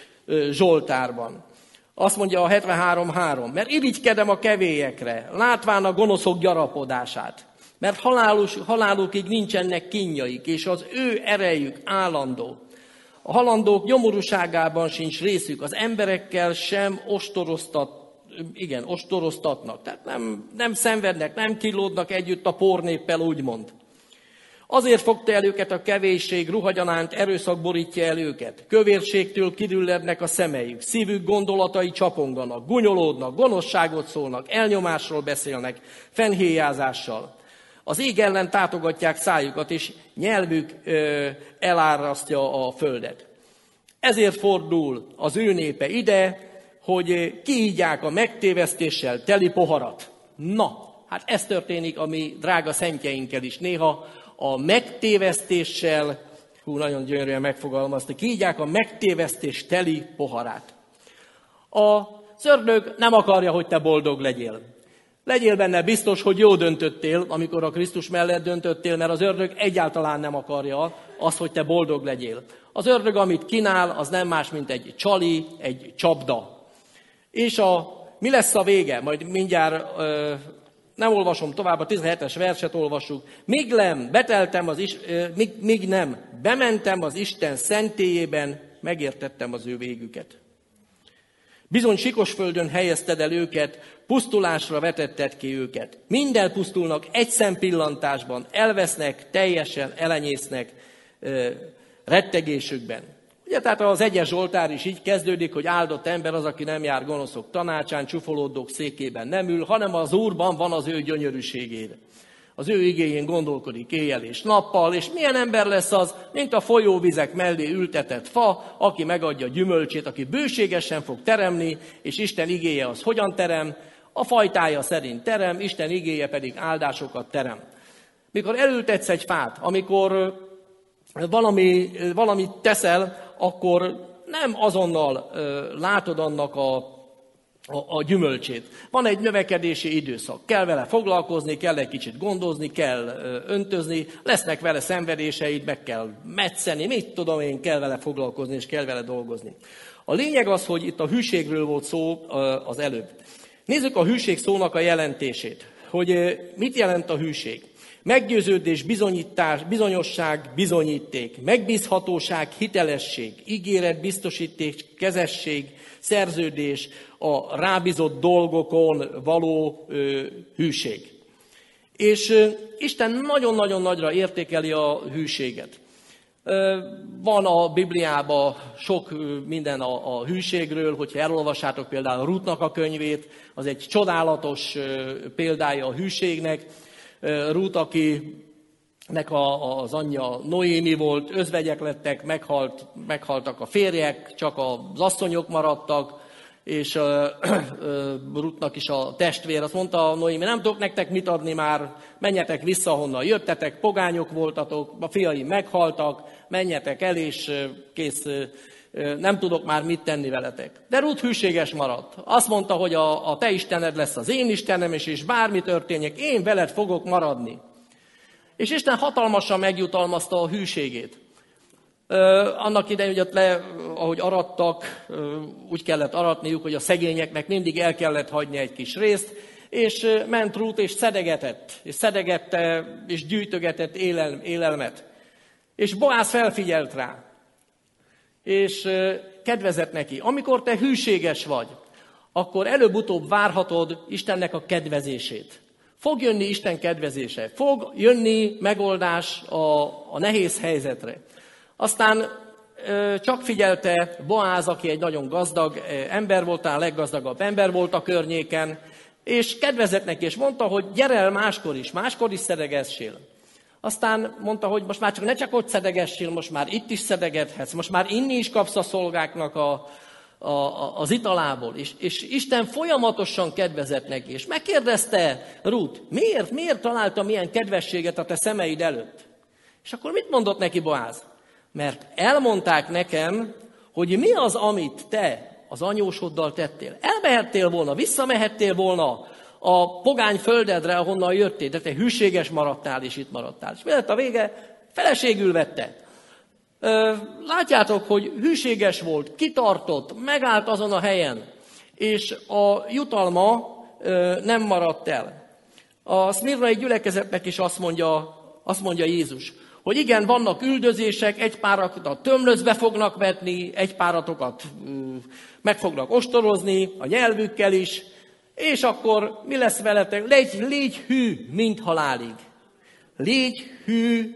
Zsoltárban. Azt mondja a hetvenhárom három, mert irigykedem a kevélyekre, látván a gonoszok gyarapodását, mert halálus, halálukig nincsenek kínjaik, és az ő erejük állandó. A halandók nyomorúságában sincs részük, az emberekkel sem ostoroztat, igen, ostoroztatnak, tehát nem, nem szenvednek, nem kilódnak együtt a pornéppel, úgymond. Azért fogta el őket a kevésség, ruhagyanánt erőszak borítja el őket. Kövérségtől kidüllednek a szemeik, szívük gondolatai csaponganak, gunyolódnak, gonoszságot szólnak, elnyomásról beszélnek, fenhéjázással. Az ég ellen tátogatják szájukat, és nyelvük ö, elárasztja a földet. Ezért fordul az ő népe ide, hogy kiígyák a megtévesztéssel teli poharat. Na, hát ez történik a mi drága szentjeinkkel is néha, a megtévesztéssel, hú, nagyon gyönyörűen megfogalmazta, kiígyák a megtévesztés teli poharát. A ördög nem akarja, hogy te boldog legyél. Legyél benne biztos, hogy jó döntöttél, amikor a Krisztus mellett döntöttél, mert az ördög egyáltalán nem akarja azt, hogy te boldog legyél. Az ördög, amit kínál, az nem más, mint egy csali, egy csapda. És a, mi lesz a vége? Majd mindjárt ö, nem olvasom tovább, a tizenhetes verset olvassuk. Míg nem, beteltem az is, ö, míg, míg nem, bementem az Isten szentélyében, megértettem az ő végüket. Bizony sikos földön helyezted el őket, pusztulásra vetetted ki őket. Mind elpusztulnak egy szempillantásban, elvesznek, teljesen elenyésznek ö, rettegésükben. Ugye, tehát az egyes Zsoltár is így kezdődik, hogy áldott ember az, aki nem jár gonoszok tanácsán, csúfolódók székében nem ül, hanem az Úrban van az ő gyönyörűségére. Az ő igéjén gondolkodik éjjel és nappal, és milyen ember lesz az, mint a folyóvizek mellé ültetett fa, aki megadja gyümölcsét, aki bőségesen fog teremni, és Isten igéje az hogyan terem? A fajtája szerint terem, Isten igéje pedig áldásokat terem. Mikor elültetsz egy fát, amikor valami, valamit teszel, akkor nem azonnal ö, látod annak a, a, a gyümölcsét. Van egy növekedési időszak, kell vele foglalkozni, kell egy kicsit gondozni, kell ö, öntözni, lesznek vele szenvedéseid, meg kell metszeni, mit tudom én, kell vele foglalkozni és kell vele dolgozni. A lényeg az, hogy itt a hűségről volt szó ö, az előbb. Nézzük a hűség szónak a jelentését, hogy ö, mit jelent a hűség. Meggyőződés, bizonyítás, bizonyosság, bizonyíték, megbízhatóság, hitelesség, ígéret, biztosíték, kezesség, szerződés, a rábízott dolgokon való ö, hűség. És ö, Isten nagyon-nagyon nagyra értékeli a hűséget. Ö, van a Bibliában sok ö, minden a, a hűségről, hogyha elolvassátok például Rútnak a könyvét, az egy csodálatos ö, példája a hűségnek. Rút, akinek a, az anyja Noémi volt, özvegyek lettek, meghalt, meghaltak a férjek, csak az asszonyok maradtak, és uh, uh, Rutnak is a testvér azt mondta, Noémi, nem tudok nektek mit adni már, menjetek vissza, honnan jöttetek, pogányok voltatok, a fiaim meghaltak, menjetek el, és uh, kész, uh, nem tudok már mit tenni veletek. De Rut hűséges maradt. Azt mondta, hogy a, a te Istened lesz az én Istenem, és, és bármi történjek, én veled fogok maradni. És Isten hatalmasan megjutalmazta a hűségét. Ö, annak idején, hogy ott le, ahogy arattak, ö, úgy kellett aratniuk, hogy a szegényeknek mindig el kellett hagyni egy kis részt, és ö, ment Rut, és szedegetett, és szedegette, és gyűjtögetett élel, élelmet. És Boáz felfigyelt rá, és kedvezett neki. Amikor te hűséges vagy, akkor előbb-utóbb várhatod Istennek a kedvezését. Fog jönni Isten kedvezése, fog jönni megoldás a, a nehéz helyzetre. Aztán csak figyelte Boáz, aki egy nagyon gazdag ember volt, talán a leggazdagabb ember volt a környéken, és kedvezett neki, és mondta, hogy gyere el máskor is, máskor is szedegessél. Aztán mondta, hogy most már csak ne csak ott szedegessél, most már itt is szedegethetsz, most már inni is kapsz a szolgáknak a, a, a, az italából. És, és Isten folyamatosan kedvezett neki, és megkérdezte Rut, miért, miért találtam ilyen kedvességet a te szemeid előtt? És akkor mit mondott neki Boáz? Mert elmondták nekem, hogy mi az, amit te az anyósoddal tettél. Elmehettél volna, visszamehettél volna a pogány földedre, ahonnan jöttél, de te hűséges maradtál, és itt maradtál. És mi lett a vége? Feleségül vette. Látjátok, hogy hűséges volt, kitartott, megállt azon a helyen, és a jutalma nem maradt el. A szmirnai gyülekezetnek is azt mondja, azt mondja Jézus, hogy igen, vannak üldözések, egy párakat tömlözbe fognak vetni, egy páratokat meg fognak ostorozni, a nyelvükkel is, és akkor mi lesz veletek? Légy, légy hű, mint halálig. Légy hű,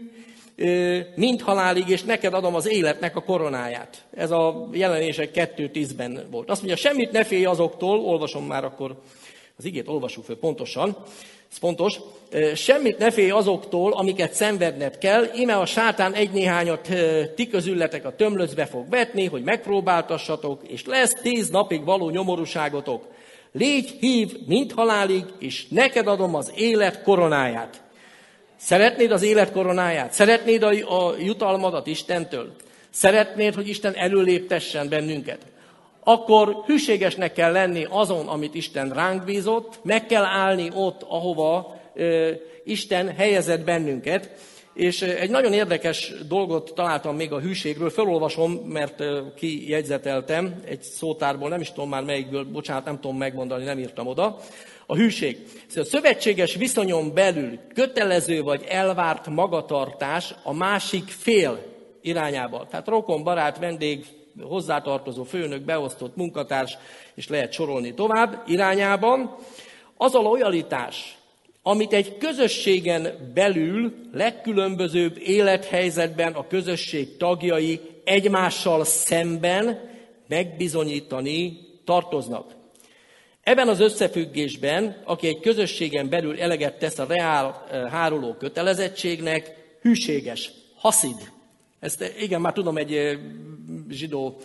mint halálig, és neked adom az életnek a koronáját. Ez a Jelenések kettő tízben volt. Azt mondja, semmit ne félj azoktól, olvasom már akkor, az igét olvassuk föl pontosan, ez pontos, semmit ne félj azoktól, amiket szenvedned kell, íme a sátán egy-néhányat ti közületek a tömlöcbe fog vetni, hogy megpróbáltassatok, és lesz tíz napig való nyomorúságotok. Légy hív, mint halálig, és neked adom az élet koronáját. Szeretnéd az élet koronáját? Szeretnéd a, a jutalmadat Istentől? Szeretnéd, hogy Isten előléptessen bennünket? Akkor hűségesnek kell lenni azon, amit Isten ránk bízott, meg kell állni ott, ahova ö, Isten helyezett bennünket. És egy nagyon érdekes dolgot találtam még a hűségről, felolvasom, mert kijegyzeteltem egy szótárból, nem is tudom már melyikből, bocsánat, nem tudom megmondani, nem írtam oda. A hűség. Szóval a szövetséges viszonyon belül kötelező vagy elvárt magatartás a másik fél irányába. Tehát rokon, barát, vendég, hozzátartozó főnök, beosztott munkatárs, és lehet sorolni tovább irányában. Az a lojalitás, amit egy közösségen belül legkülönbözőbb élethelyzetben a közösség tagjai egymással szemben megbizonyítani tartoznak. Ebben az összefüggésben, aki egy közösségen belül eleget tesz a reál háruló kötelezettségnek, hűséges, haszid. Ezt igen, már tudom, egy zsidó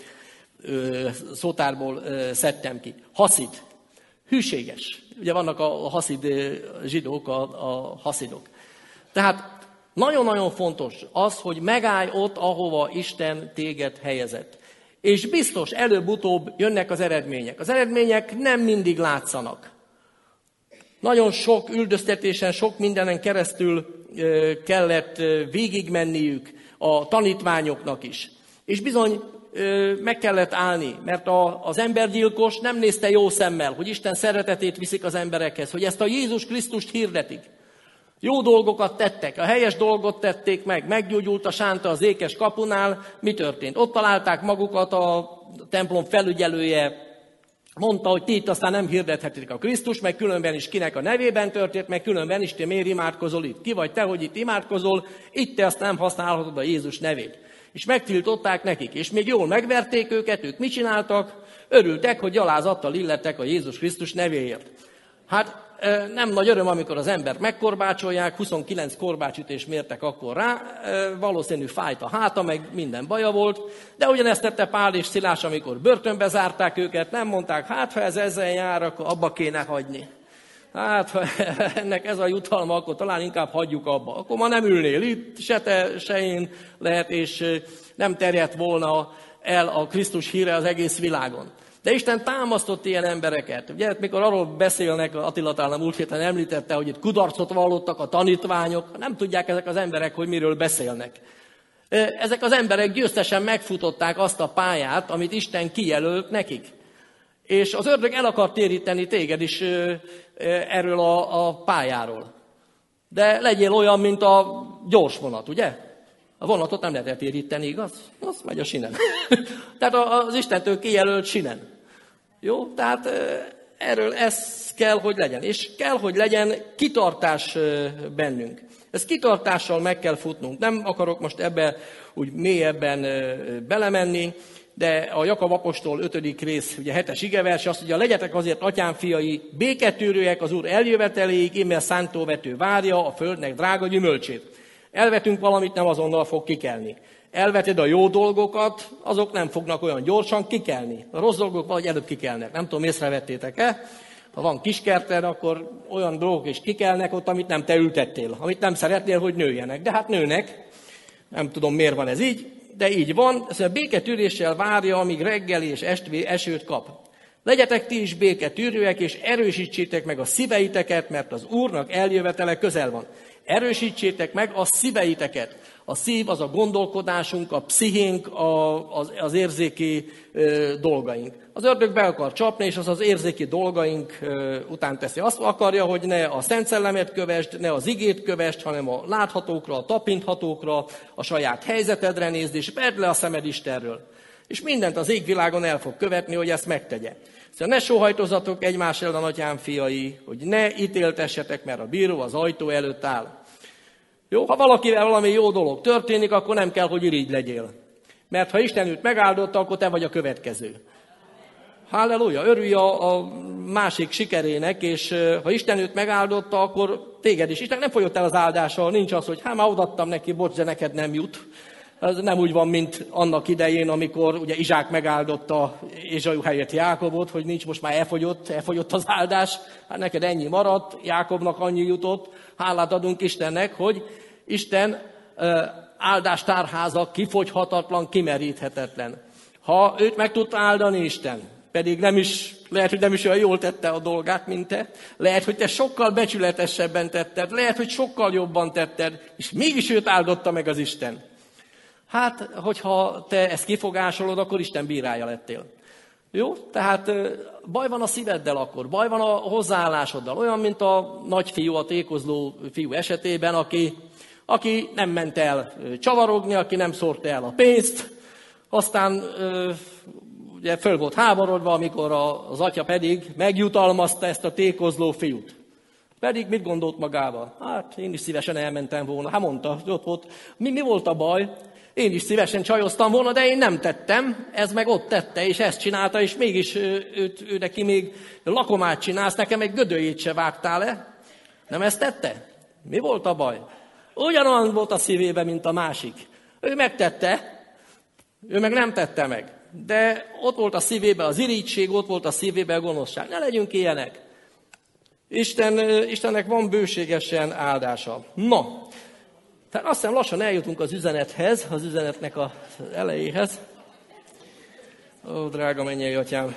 szótárból szedtem ki. Haszid, hűséges. Ugye vannak a haszid zsidók, a, a haszidok. Tehát nagyon-nagyon fontos az, hogy megállj ott, ahova Isten téged helyezett. És biztos előbb-utóbb jönnek az eredmények. Az eredmények nem mindig látszanak. Nagyon sok üldöztetésen, sok mindenen keresztül kellett végigmenniük a tanítványoknak is. És bizony meg kellett állni, mert az embergyilkos nem nézte jó szemmel, hogy Isten szeretetét viszik az emberekhez, hogy ezt a Jézus Krisztust hirdetik. Jó dolgokat tettek, a helyes dolgot tették meg, meggyógyult a sánta az ékes kapunál. Mi történt? Ott találták magukat, a templom felügyelője mondta, hogy ti itt aztán nem hirdethetik a Krisztus, meg különben is kinek a nevében történt, meg különben is te miért imádkozol itt? Ki vagy te, hogy itt imádkozol? Itt te azt nem használhatod a Jézus nevét. És megtiltották nekik, és még jól megverték őket, ők mit csináltak? Örültek, hogy gyalázattal illettek a Jézus Krisztus nevéért. Hát nem nagy öröm, amikor az embert megkorbácsolják, huszonkilenc korbácsütést mértek akkor rá, valószínű fájt a háta, meg minden baja volt, de ugyanezt tette Pál és Szilás, amikor börtönbe zárták őket, nem mondták, hát ha ez ezzel jár, akkor abba kéne hagyni. Hát ha ennek ez a jutalma, akkor talán inkább hagyjuk abba. Akkor ma nem ülnél itt, se te, se én lehet, és nem terjedt volna el a Krisztus híre az egész világon. De Isten támasztott ilyen embereket. Ugye, mikor arról beszélnek, Attila talán múlt héten említette, hogy itt kudarcot vallottak a tanítványok, nem tudják ezek az emberek, hogy miről beszélnek. Ezek az emberek győztesen megfutották azt a pályát, amit Isten kijelölt nekik. És az ördög el akar téríteni téged is erről a, a pályáról. De legyél olyan, mint a gyors vonat, ugye? A vonatot nem lehet eltéríteni, igaz? Az megy a sinen. Tehát az Istentől kijelölt sinen. Jó? Tehát erről ez kell, hogy legyen. És kell, hogy legyen kitartás bennünk. Ez kitartással meg kell futnunk. Nem akarok most ebbe úgy mélyebben belemenni, de a Jakab apostol ötödik rész, ugye hetes igevers, azt mondja, legyetek azért, atyám fiai, béketűrőek az Úr eljöveteléig, íme szántóvető várja a földnek drága gyümölcsét. Elvetünk valamit, nem azonnal fog kikelni. Elveted a jó dolgokat, azok nem fognak olyan gyorsan kikelni. A rossz dolgok valahogy előbb kikelnek. Nem tudom, észrevettétek-e? Ha van kiskerted, akkor olyan dolgok is kikelnek ott, amit nem te ültettél. Amit nem szeretnél, hogy nőjenek. De hát nőnek. Nem tudom, miért van ez így, de így van. Ez a béketűréssel várja, amíg reggel és estvé esőt kap. Legyetek ti is béketűrőek, és erősítsétek meg a szíveiteket, mert az Úrnak eljövetele közel van. Erősítsétek meg a szíveiteket. A szív az a gondolkodásunk, a pszichénk, a, az, az érzéki ö, dolgaink. Az ördög be akar csapni, és az az érzéki dolgaink ö, után teszi. Azt akarja, hogy ne a Szent Szellemet kövesd, ne az igét kövesd, hanem a láthatókra, a tapinthatókra, a saját helyzetedre nézd, és vedd le a szemed Istenről. És mindent az égvilágon el fog követni, hogy ezt megtegye. Szóval ne sóhajtozatok egymás ellen, atyám fiai, hogy ne ítéltessetek, mert a bíró az ajtó előtt áll. Jó, ha valakivel valami jó dolog történik, akkor nem kell, hogy irigy legyél. Mert ha Isten őt megáldotta, akkor te vagy a következő. Halleluja, örülj a, a másik sikerének, és ha Isten őt megáldotta, akkor téged is. Isten nem folyott el az áldással, nincs az, hogy hát már odaadtam neki, bocs, de neked nem jut. Ez nem úgy van, mint annak idején, amikor ugye Izsák megáldotta Ézsau helyett Jákobot, hogy nincs, most már elfogyott, elfogyott az áldás, hát neked ennyi maradt, Jákobnak annyi jutott. Hálát adunk Istennek, hogy Isten áldás tárháza kifogyhatatlan, kimeríthetetlen. Ha őt meg tudta áldani Isten, pedig nem is, lehet, hogy nem is olyan jól tette a dolgát, mint te, lehet, hogy te sokkal becsületesebben tetted, lehet, hogy sokkal jobban tetted, és mégis őt áldotta meg az Isten. Hát, hogyha te ezt kifogásolod, akkor Isten bírája lettél. Jó? Tehát baj van a szíveddel akkor, baj van a hozzáállásoddal. Olyan, mint a nagyfiú, a tékozló fiú esetében, aki, aki nem ment el csavarogni, aki nem szórta el a pénzt, aztán ugye föl volt háborodva, amikor az atya pedig megjutalmazta ezt a tékozló fiút. Pedig mit gondolt magával? Hát én is szívesen elmentem volna. Hát mondta, ott volt. Mi, mi volt a baj? Én is szívesen csajoztam volna, de én nem tettem, ez meg ott tette, és ezt csinálta, és mégis ő, ő, ő neki még lakomát csinálsz, nekem egy gödöjét se vágtál le. Nem ezt tette? Mi volt a baj? Ugyanolyan volt a szívében, mint a másik. Ő megtette, ő meg nem tette meg. De ott volt a szívében az irigység, ott volt a szívében a gonoszság. Ne legyünk ilyenek. Isten, Istennek van bőségesen áldása. Na, tehát azt hiszem lassan eljutunk az üzenethez, az üzenetnek az elejéhez. Ó, drága mennyei atyám,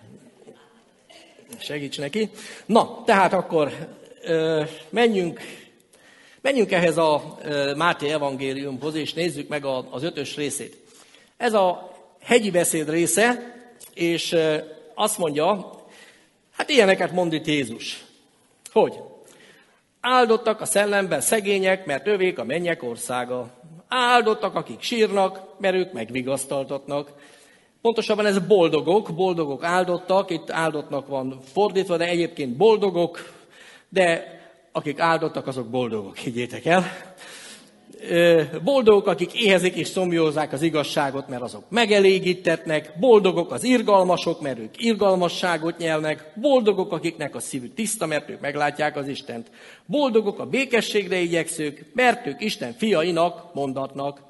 segíts neki. Na, tehát akkor ö, menjünk, menjünk ehhez a ö, Máté evangéliumhoz, és nézzük meg a, az ötös részét. Ez a hegyi beszéd része, és ö, azt mondja, hát ilyeneket mond itt Jézus. Hogy? Áldottak a szellemben szegények, mert övék a mennyek országa. Áldottak, akik sírnak, mert ők megvigasztaltatnak. Pontosabban ez boldogok, boldogok áldottak, itt áldottnak van fordítva, de egyébként boldogok, de akik áldottak, azok boldogok, higgyétek el. Boldogok, akik éhezik és szomjózzák az igazságot, mert azok megelégítetnek. Boldogok az irgalmasok, mert ők irgalmasságot nyelnek. Boldogok, akiknek a szívük tiszta, mert ők meglátják az Istent. Boldogok a békességre igyekszők, mert ők Isten fiainak mondatnak.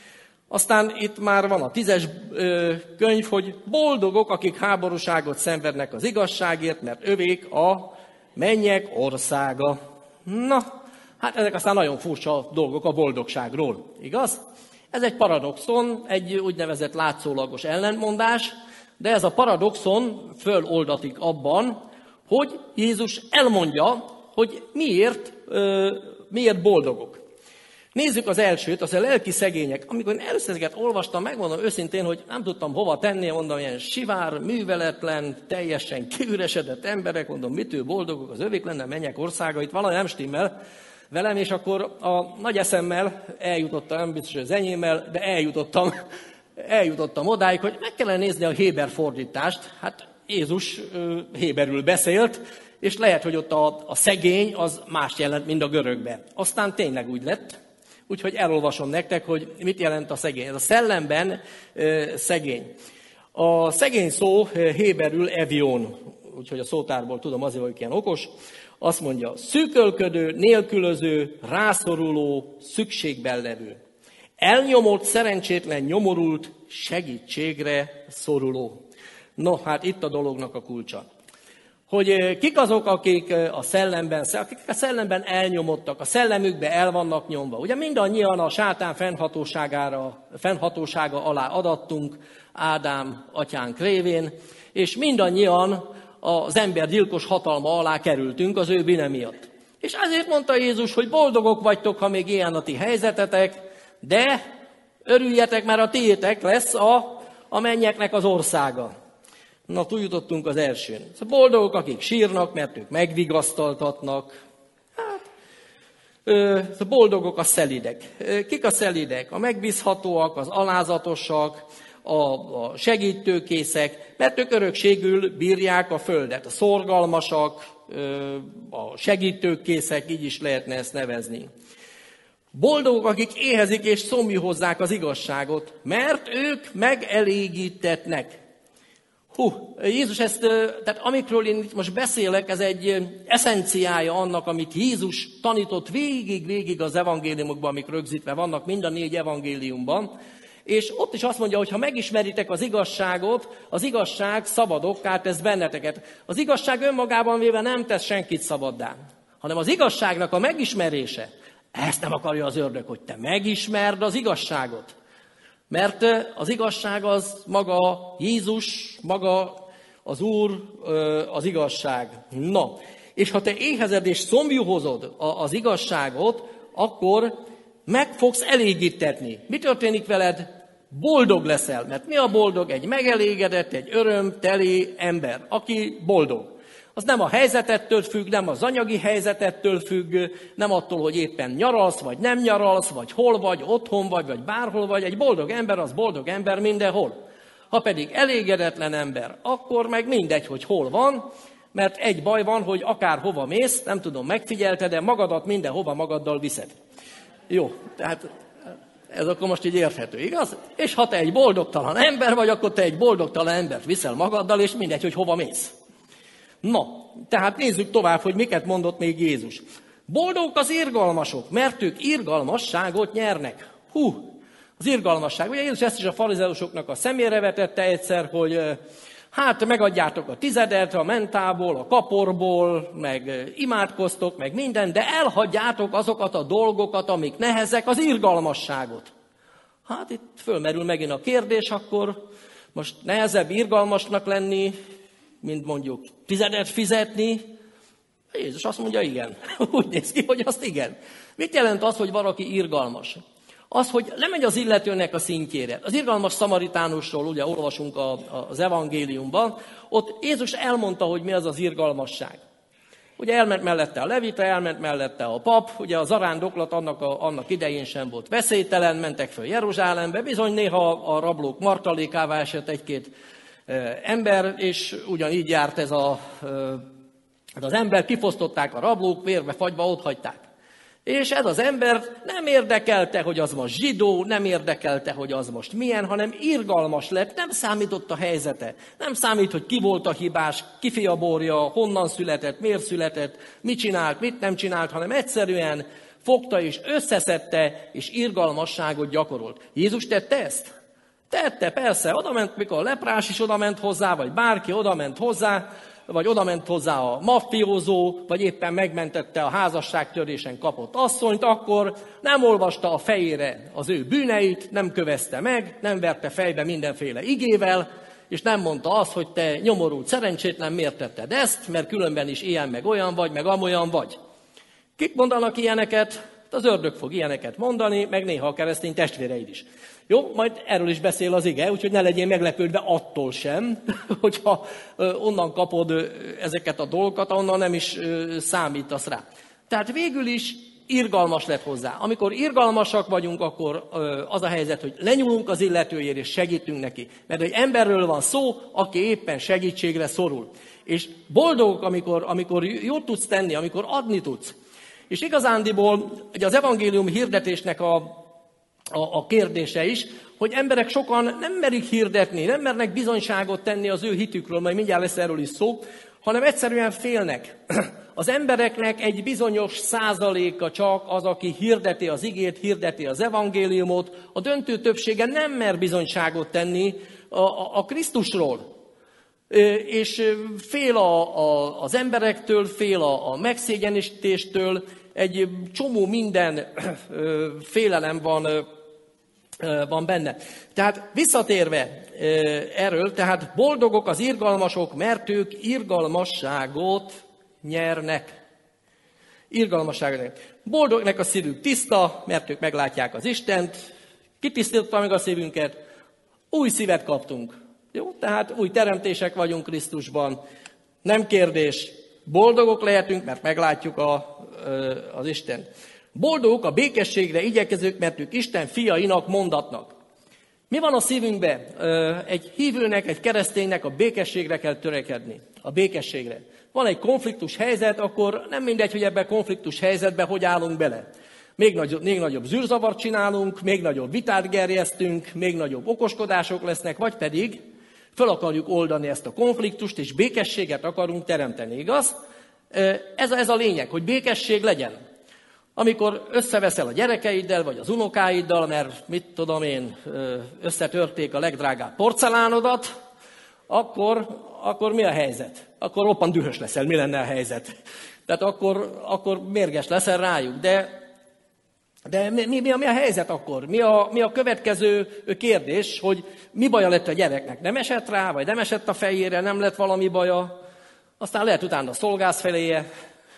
Aztán itt már van a tízes ö, könyv, hogy boldogok, akik háborúságot szenvednek az igazságért, mert övék a mennyek országa. Na, hát ezek aztán nagyon furcsa dolgok a boldogságról, igaz? Ez egy paradoxon, egy úgynevezett látszólagos ellentmondás, de ez a paradoxon föloldatik abban, hogy Jézus elmondja, hogy miért, ö, miért boldogok. Nézzük az elsőt, az a lelki szegények. Amikor én először ezeket olvastam, megmondom őszintén, hogy nem tudtam hova tenni, mondom, ilyen sivár, műveletlen, teljesen kiüresedett emberek, mondom, mitől boldogok, az övék lenne mennyek országa, itt valami nem stimmel velem, és akkor a nagy eszemmel eljutottam, nem biztos, hogy az enyémmel, de eljutottam, eljutottam odáig, hogy meg kellene nézni a héber fordítást. Hát Jézus ö, héberül beszélt, és lehet, hogy ott a, a szegény az más jelent, mint a görögben. Aztán tényleg úgy lett. Úgyhogy elolvasom nektek, hogy mit jelent a szegény. Ez a szellemben ö, szegény. A szegény szó héberül evion, úgyhogy a szótárból tudom, azért vagyok ilyen okos. Azt mondja, szűkölködő, nélkülöző, rászoruló, szükségben levő. Elnyomott, szerencsétlen, nyomorult, segítségre szoruló. No, hát itt a dolognak a kulcsa. Hogy kik azok, akik a szellemben, akik a szellemben elnyomottak, a szellemükbe el vannak nyomva. Ugye mindannyian a sátán fennhatóságára, fennhatósága alá adattunk, Ádám atyánk révén, és mindannyian az ember gyilkos hatalma alá kerültünk az ő bűne miatt. És ezért mondta Jézus, hogy boldogok vagytok, ha még ilyen a ti helyzetetek, de örüljetek, mert a tiétek lesz a, a mennyeknek az országa. Na, túljutottunk az elsőn. Szóval boldogok, akik sírnak, mert ők megvigasztaltatnak. Hát, ö, boldogok a szelidek. Kik a szelidek? A megbízhatóak, az alázatosak, a, a segítőkészek, mert ők örökségül bírják a földet. A szorgalmasak, ö, a segítőkészek, így is lehetne ezt nevezni. Boldogok, akik éhezik és szomjúhozzák az igazságot, mert ők megelégítetnek. Hú, Jézus ezt, tehát amikről én itt most beszélek, ez egy eszenciája annak, amit Jézus tanított végig-végig az evangéliumokban, amik rögzítve vannak, mind a négy evangéliumban. És ott is azt mondja, hogy ha megismeritek az igazságot, az igazság szabadokká tesz benneteket. Az igazság önmagában véve nem tesz senkit szabaddá, hanem az igazságnak a megismerése. Ezt nem akarja az ördög, hogy te megismerd az igazságot. Mert az igazság az maga Jézus, maga az Úr, az igazság. Na, és ha te éhezed és szomjúhozod az igazságot, akkor meg fogsz elégítetni. Mi történik veled? Boldog leszel. Mert mi a boldog? Egy megelégedett, egy örömteli ember, aki boldog. Az nem a helyzetettől függ, nem az anyagi helyzetettől függ, nem attól, hogy éppen nyaralsz, vagy nem nyaralsz, vagy hol vagy, otthon vagy, vagy bárhol vagy. Egy boldog ember, az boldog ember mindenhol. Ha pedig elégedetlen ember, akkor meg mindegy, hogy hol van, mert egy baj van, hogy akárhova mész, nem tudom, megfigyelted, de magadat mindenhova magaddal viszed. Jó, tehát ez akkor most így érthető, igaz? És ha te egy boldogtalan ember vagy, akkor te egy boldogtalan embert viszel magaddal, és mindegy, hogy hova mész. Na, tehát nézzük tovább, hogy miket mondott még Jézus. Boldogok az irgalmasok, mert ők irgalmasságot nyernek. Hú, az irgalmasság. Ugye Jézus ezt is a farizeusoknak a szemére vetette egyszer, hogy hát megadjátok a tizedet a mentából, a kaporból, meg imádkoztok, meg minden, de elhagyjátok azokat a dolgokat, amik nehezek, az irgalmasságot. Hát itt fölmerül megint a kérdés, akkor most nehezebb irgalmasnak lenni, mint mondjuk tizedet fizetni. Jézus azt mondja, igen. Úgy néz ki, hogy azt igen. Mit jelent az, hogy valaki irgalmas? Az, hogy lemegy az illetőnek a szintjére. Az irgalmas szamaritánusról ugye olvasunk a, a, az evangéliumban, ott Jézus elmondta, hogy mi az az irgalmasság. Ugye elment mellette a levita, elment mellette a pap, ugye a zarándoklat annak, a, annak idején sem volt veszélytelen, mentek föl Jeruzsálembe, bizony néha a rablók martalékává esett egy-két e, ember, és ugyanígy járt ez a, e, az ember, kifosztották a rablók, vérbe fagyva otthagyták. És ez az ember nem érdekelte, hogy az most zsidó, nem érdekelte, hogy az most milyen, hanem irgalmas lett, nem számított a helyzete. Nem számít, hogy ki volt a hibás, ki fiaborja, honnan született, miért született, mit csinált, mit nem csinált, hanem egyszerűen fogta és összeszedte, és irgalmasságot gyakorolt. Jézus tette ezt? Tette, persze, odament, mikor a leprás is odament hozzá, vagy bárki odament hozzá, vagy odament hozzá a maffiózó, vagy éppen megmentette a házasságtörésen kapott asszonyt, akkor nem olvasta a fejére az ő bűneit, nem kövezte meg, nem verte fejbe mindenféle igével, és nem mondta azt, hogy te nyomorult szerencsétlen, miért tetted ezt, mert különben is ilyen meg olyan vagy, meg amolyan vagy. Kik mondanak ilyeneket? Az ördög fog ilyeneket mondani, meg néha a keresztény testvéreid is. Jó, majd erről is beszél az ige, úgyhogy ne legyél meglepődve attól sem, hogyha onnan kapod ezeket a dolgokat, onnan nem is számítasz rá. Tehát végül is irgalmas lett hozzá. Amikor irgalmasak vagyunk, akkor az a helyzet, hogy lenyúlunk az illetőjére és segítünk neki. Mert egy emberről van szó, aki éppen segítségre szorul. És boldogok, amikor, amikor jót tudsz tenni, amikor adni tudsz. És igazándiból ugye az evangélium hirdetésnek a, a, a kérdése is, hogy emberek sokan nem merik hirdetni, nem mernek bizonyságot tenni az ő hitükről, majd mindjárt lesz erről is szó, hanem egyszerűen félnek. Az embereknek egy bizonyos százaléka csak az, aki hirdeti az igét, hirdeti az evangéliumot, a döntő többsége nem mer bizonyságot tenni a, a, a Krisztusról. És fél a, a, az emberektől, fél a, a megszégyenítéstől, egy csomó minden félelem van, van benne. Tehát visszatérve erről, tehát boldogok az irgalmasok, mert ők irgalmasságot nyernek. Irgalmasságot. Boldognak a szívük tiszta, mert ők meglátják az Istent. Kitisztította meg a szívünket, új szívet kaptunk. Jó, tehát új teremtések vagyunk Krisztusban. Nem kérdés, boldogok lehetünk, mert meglátjuk a, az Istent. Boldogok a békességre igyekezők, mert ők Isten fiainak mondatnak. Mi van a szívünkben? Egy hívőnek, egy kereszténynek a békességre kell törekedni. A békességre. Van egy konfliktus helyzet, akkor nem mindegy, hogy ebben a konfliktus helyzetben hogy állunk bele. Még nagyobb, még nagyobb zűrzavart csinálunk, még nagyobb vitát gerjesztünk, még nagyobb okoskodások lesznek, vagy pedig föl akarjuk oldani ezt a konfliktust, és békességet akarunk teremteni, igaz? Ez a, ez a lényeg, hogy békesség legyen. Amikor összeveszel a gyerekeiddel, vagy az unokáiddal, mert mit tudom én, összetörték a legdrágább porcelánodat, akkor, akkor mi a helyzet? Akkor roppant dühös leszel, mi lenne a helyzet? Tehát akkor, akkor mérges leszel rájuk, de... De mi, mi, mi, a, mi a helyzet akkor? Mi a, mi a következő kérdés, hogy mi baja lett a gyereknek? Nem esett rá, vagy nem esett a fejére, nem lett valami baja? Aztán lehet utána szolgálsz feléje.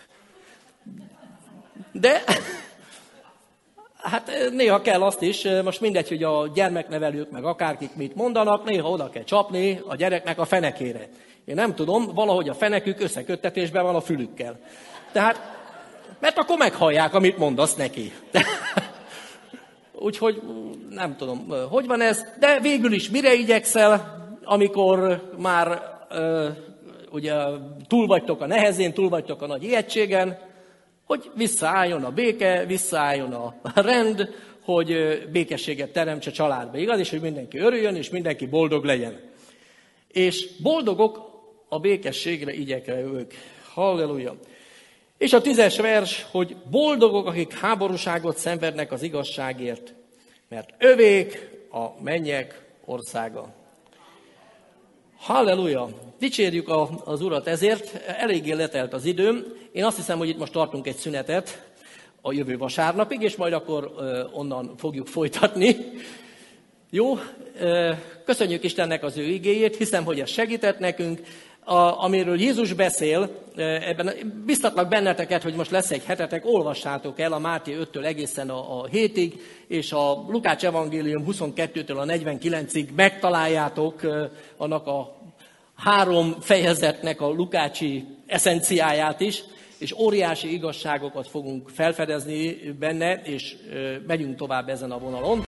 De hát néha kell azt is, most mindegy, hogy a gyermeknevelők meg akárkik mit mondanak, néha oda kell csapni a gyereknek a fenekére. Én nem tudom, valahogy a fenekük összeköttetésben van a fülükkel. Tehát mert akkor meghallják, amit mondasz neki. Úgyhogy nem tudom, hogy van ez, de végül is mire igyekszel, amikor már uh, ugye, túl vagytok a nehezén, túl vagytok a nagy ijegységen, hogy visszaálljon a béke, visszaálljon a rend, hogy békességet teremts a családba, igaz? És hogy mindenki örüljön, és mindenki boldog legyen. És boldogok a békességre igyekezők. Halleluja! És a tízes vers, hogy boldogok, akik háborúságot szenvednek az igazságért, mert övék a mennyek országa. Halleluja! Dicsérjük a, az Urat ezért, eléggé letelt az időm. Én azt hiszem, hogy itt most tartunk egy szünetet a jövő vasárnapig, és majd akkor ö, onnan fogjuk folytatni. Jó? Köszönjük Istennek az ő igéjét, hiszem, hogy ez segített nekünk. A, amiről Jézus beszél, ebben biztatlak benneteket, hogy most lesz egy hetetek, olvassátok el a Máté öttől egészen a, a hétig, és a Lukács evangélium huszonkettőtől a negyvenkilencig megtaláljátok annak a három fejezetnek a lukácsi eszenciáját is, és óriási igazságokat fogunk felfedezni benne, és megyünk tovább ezen a vonalon.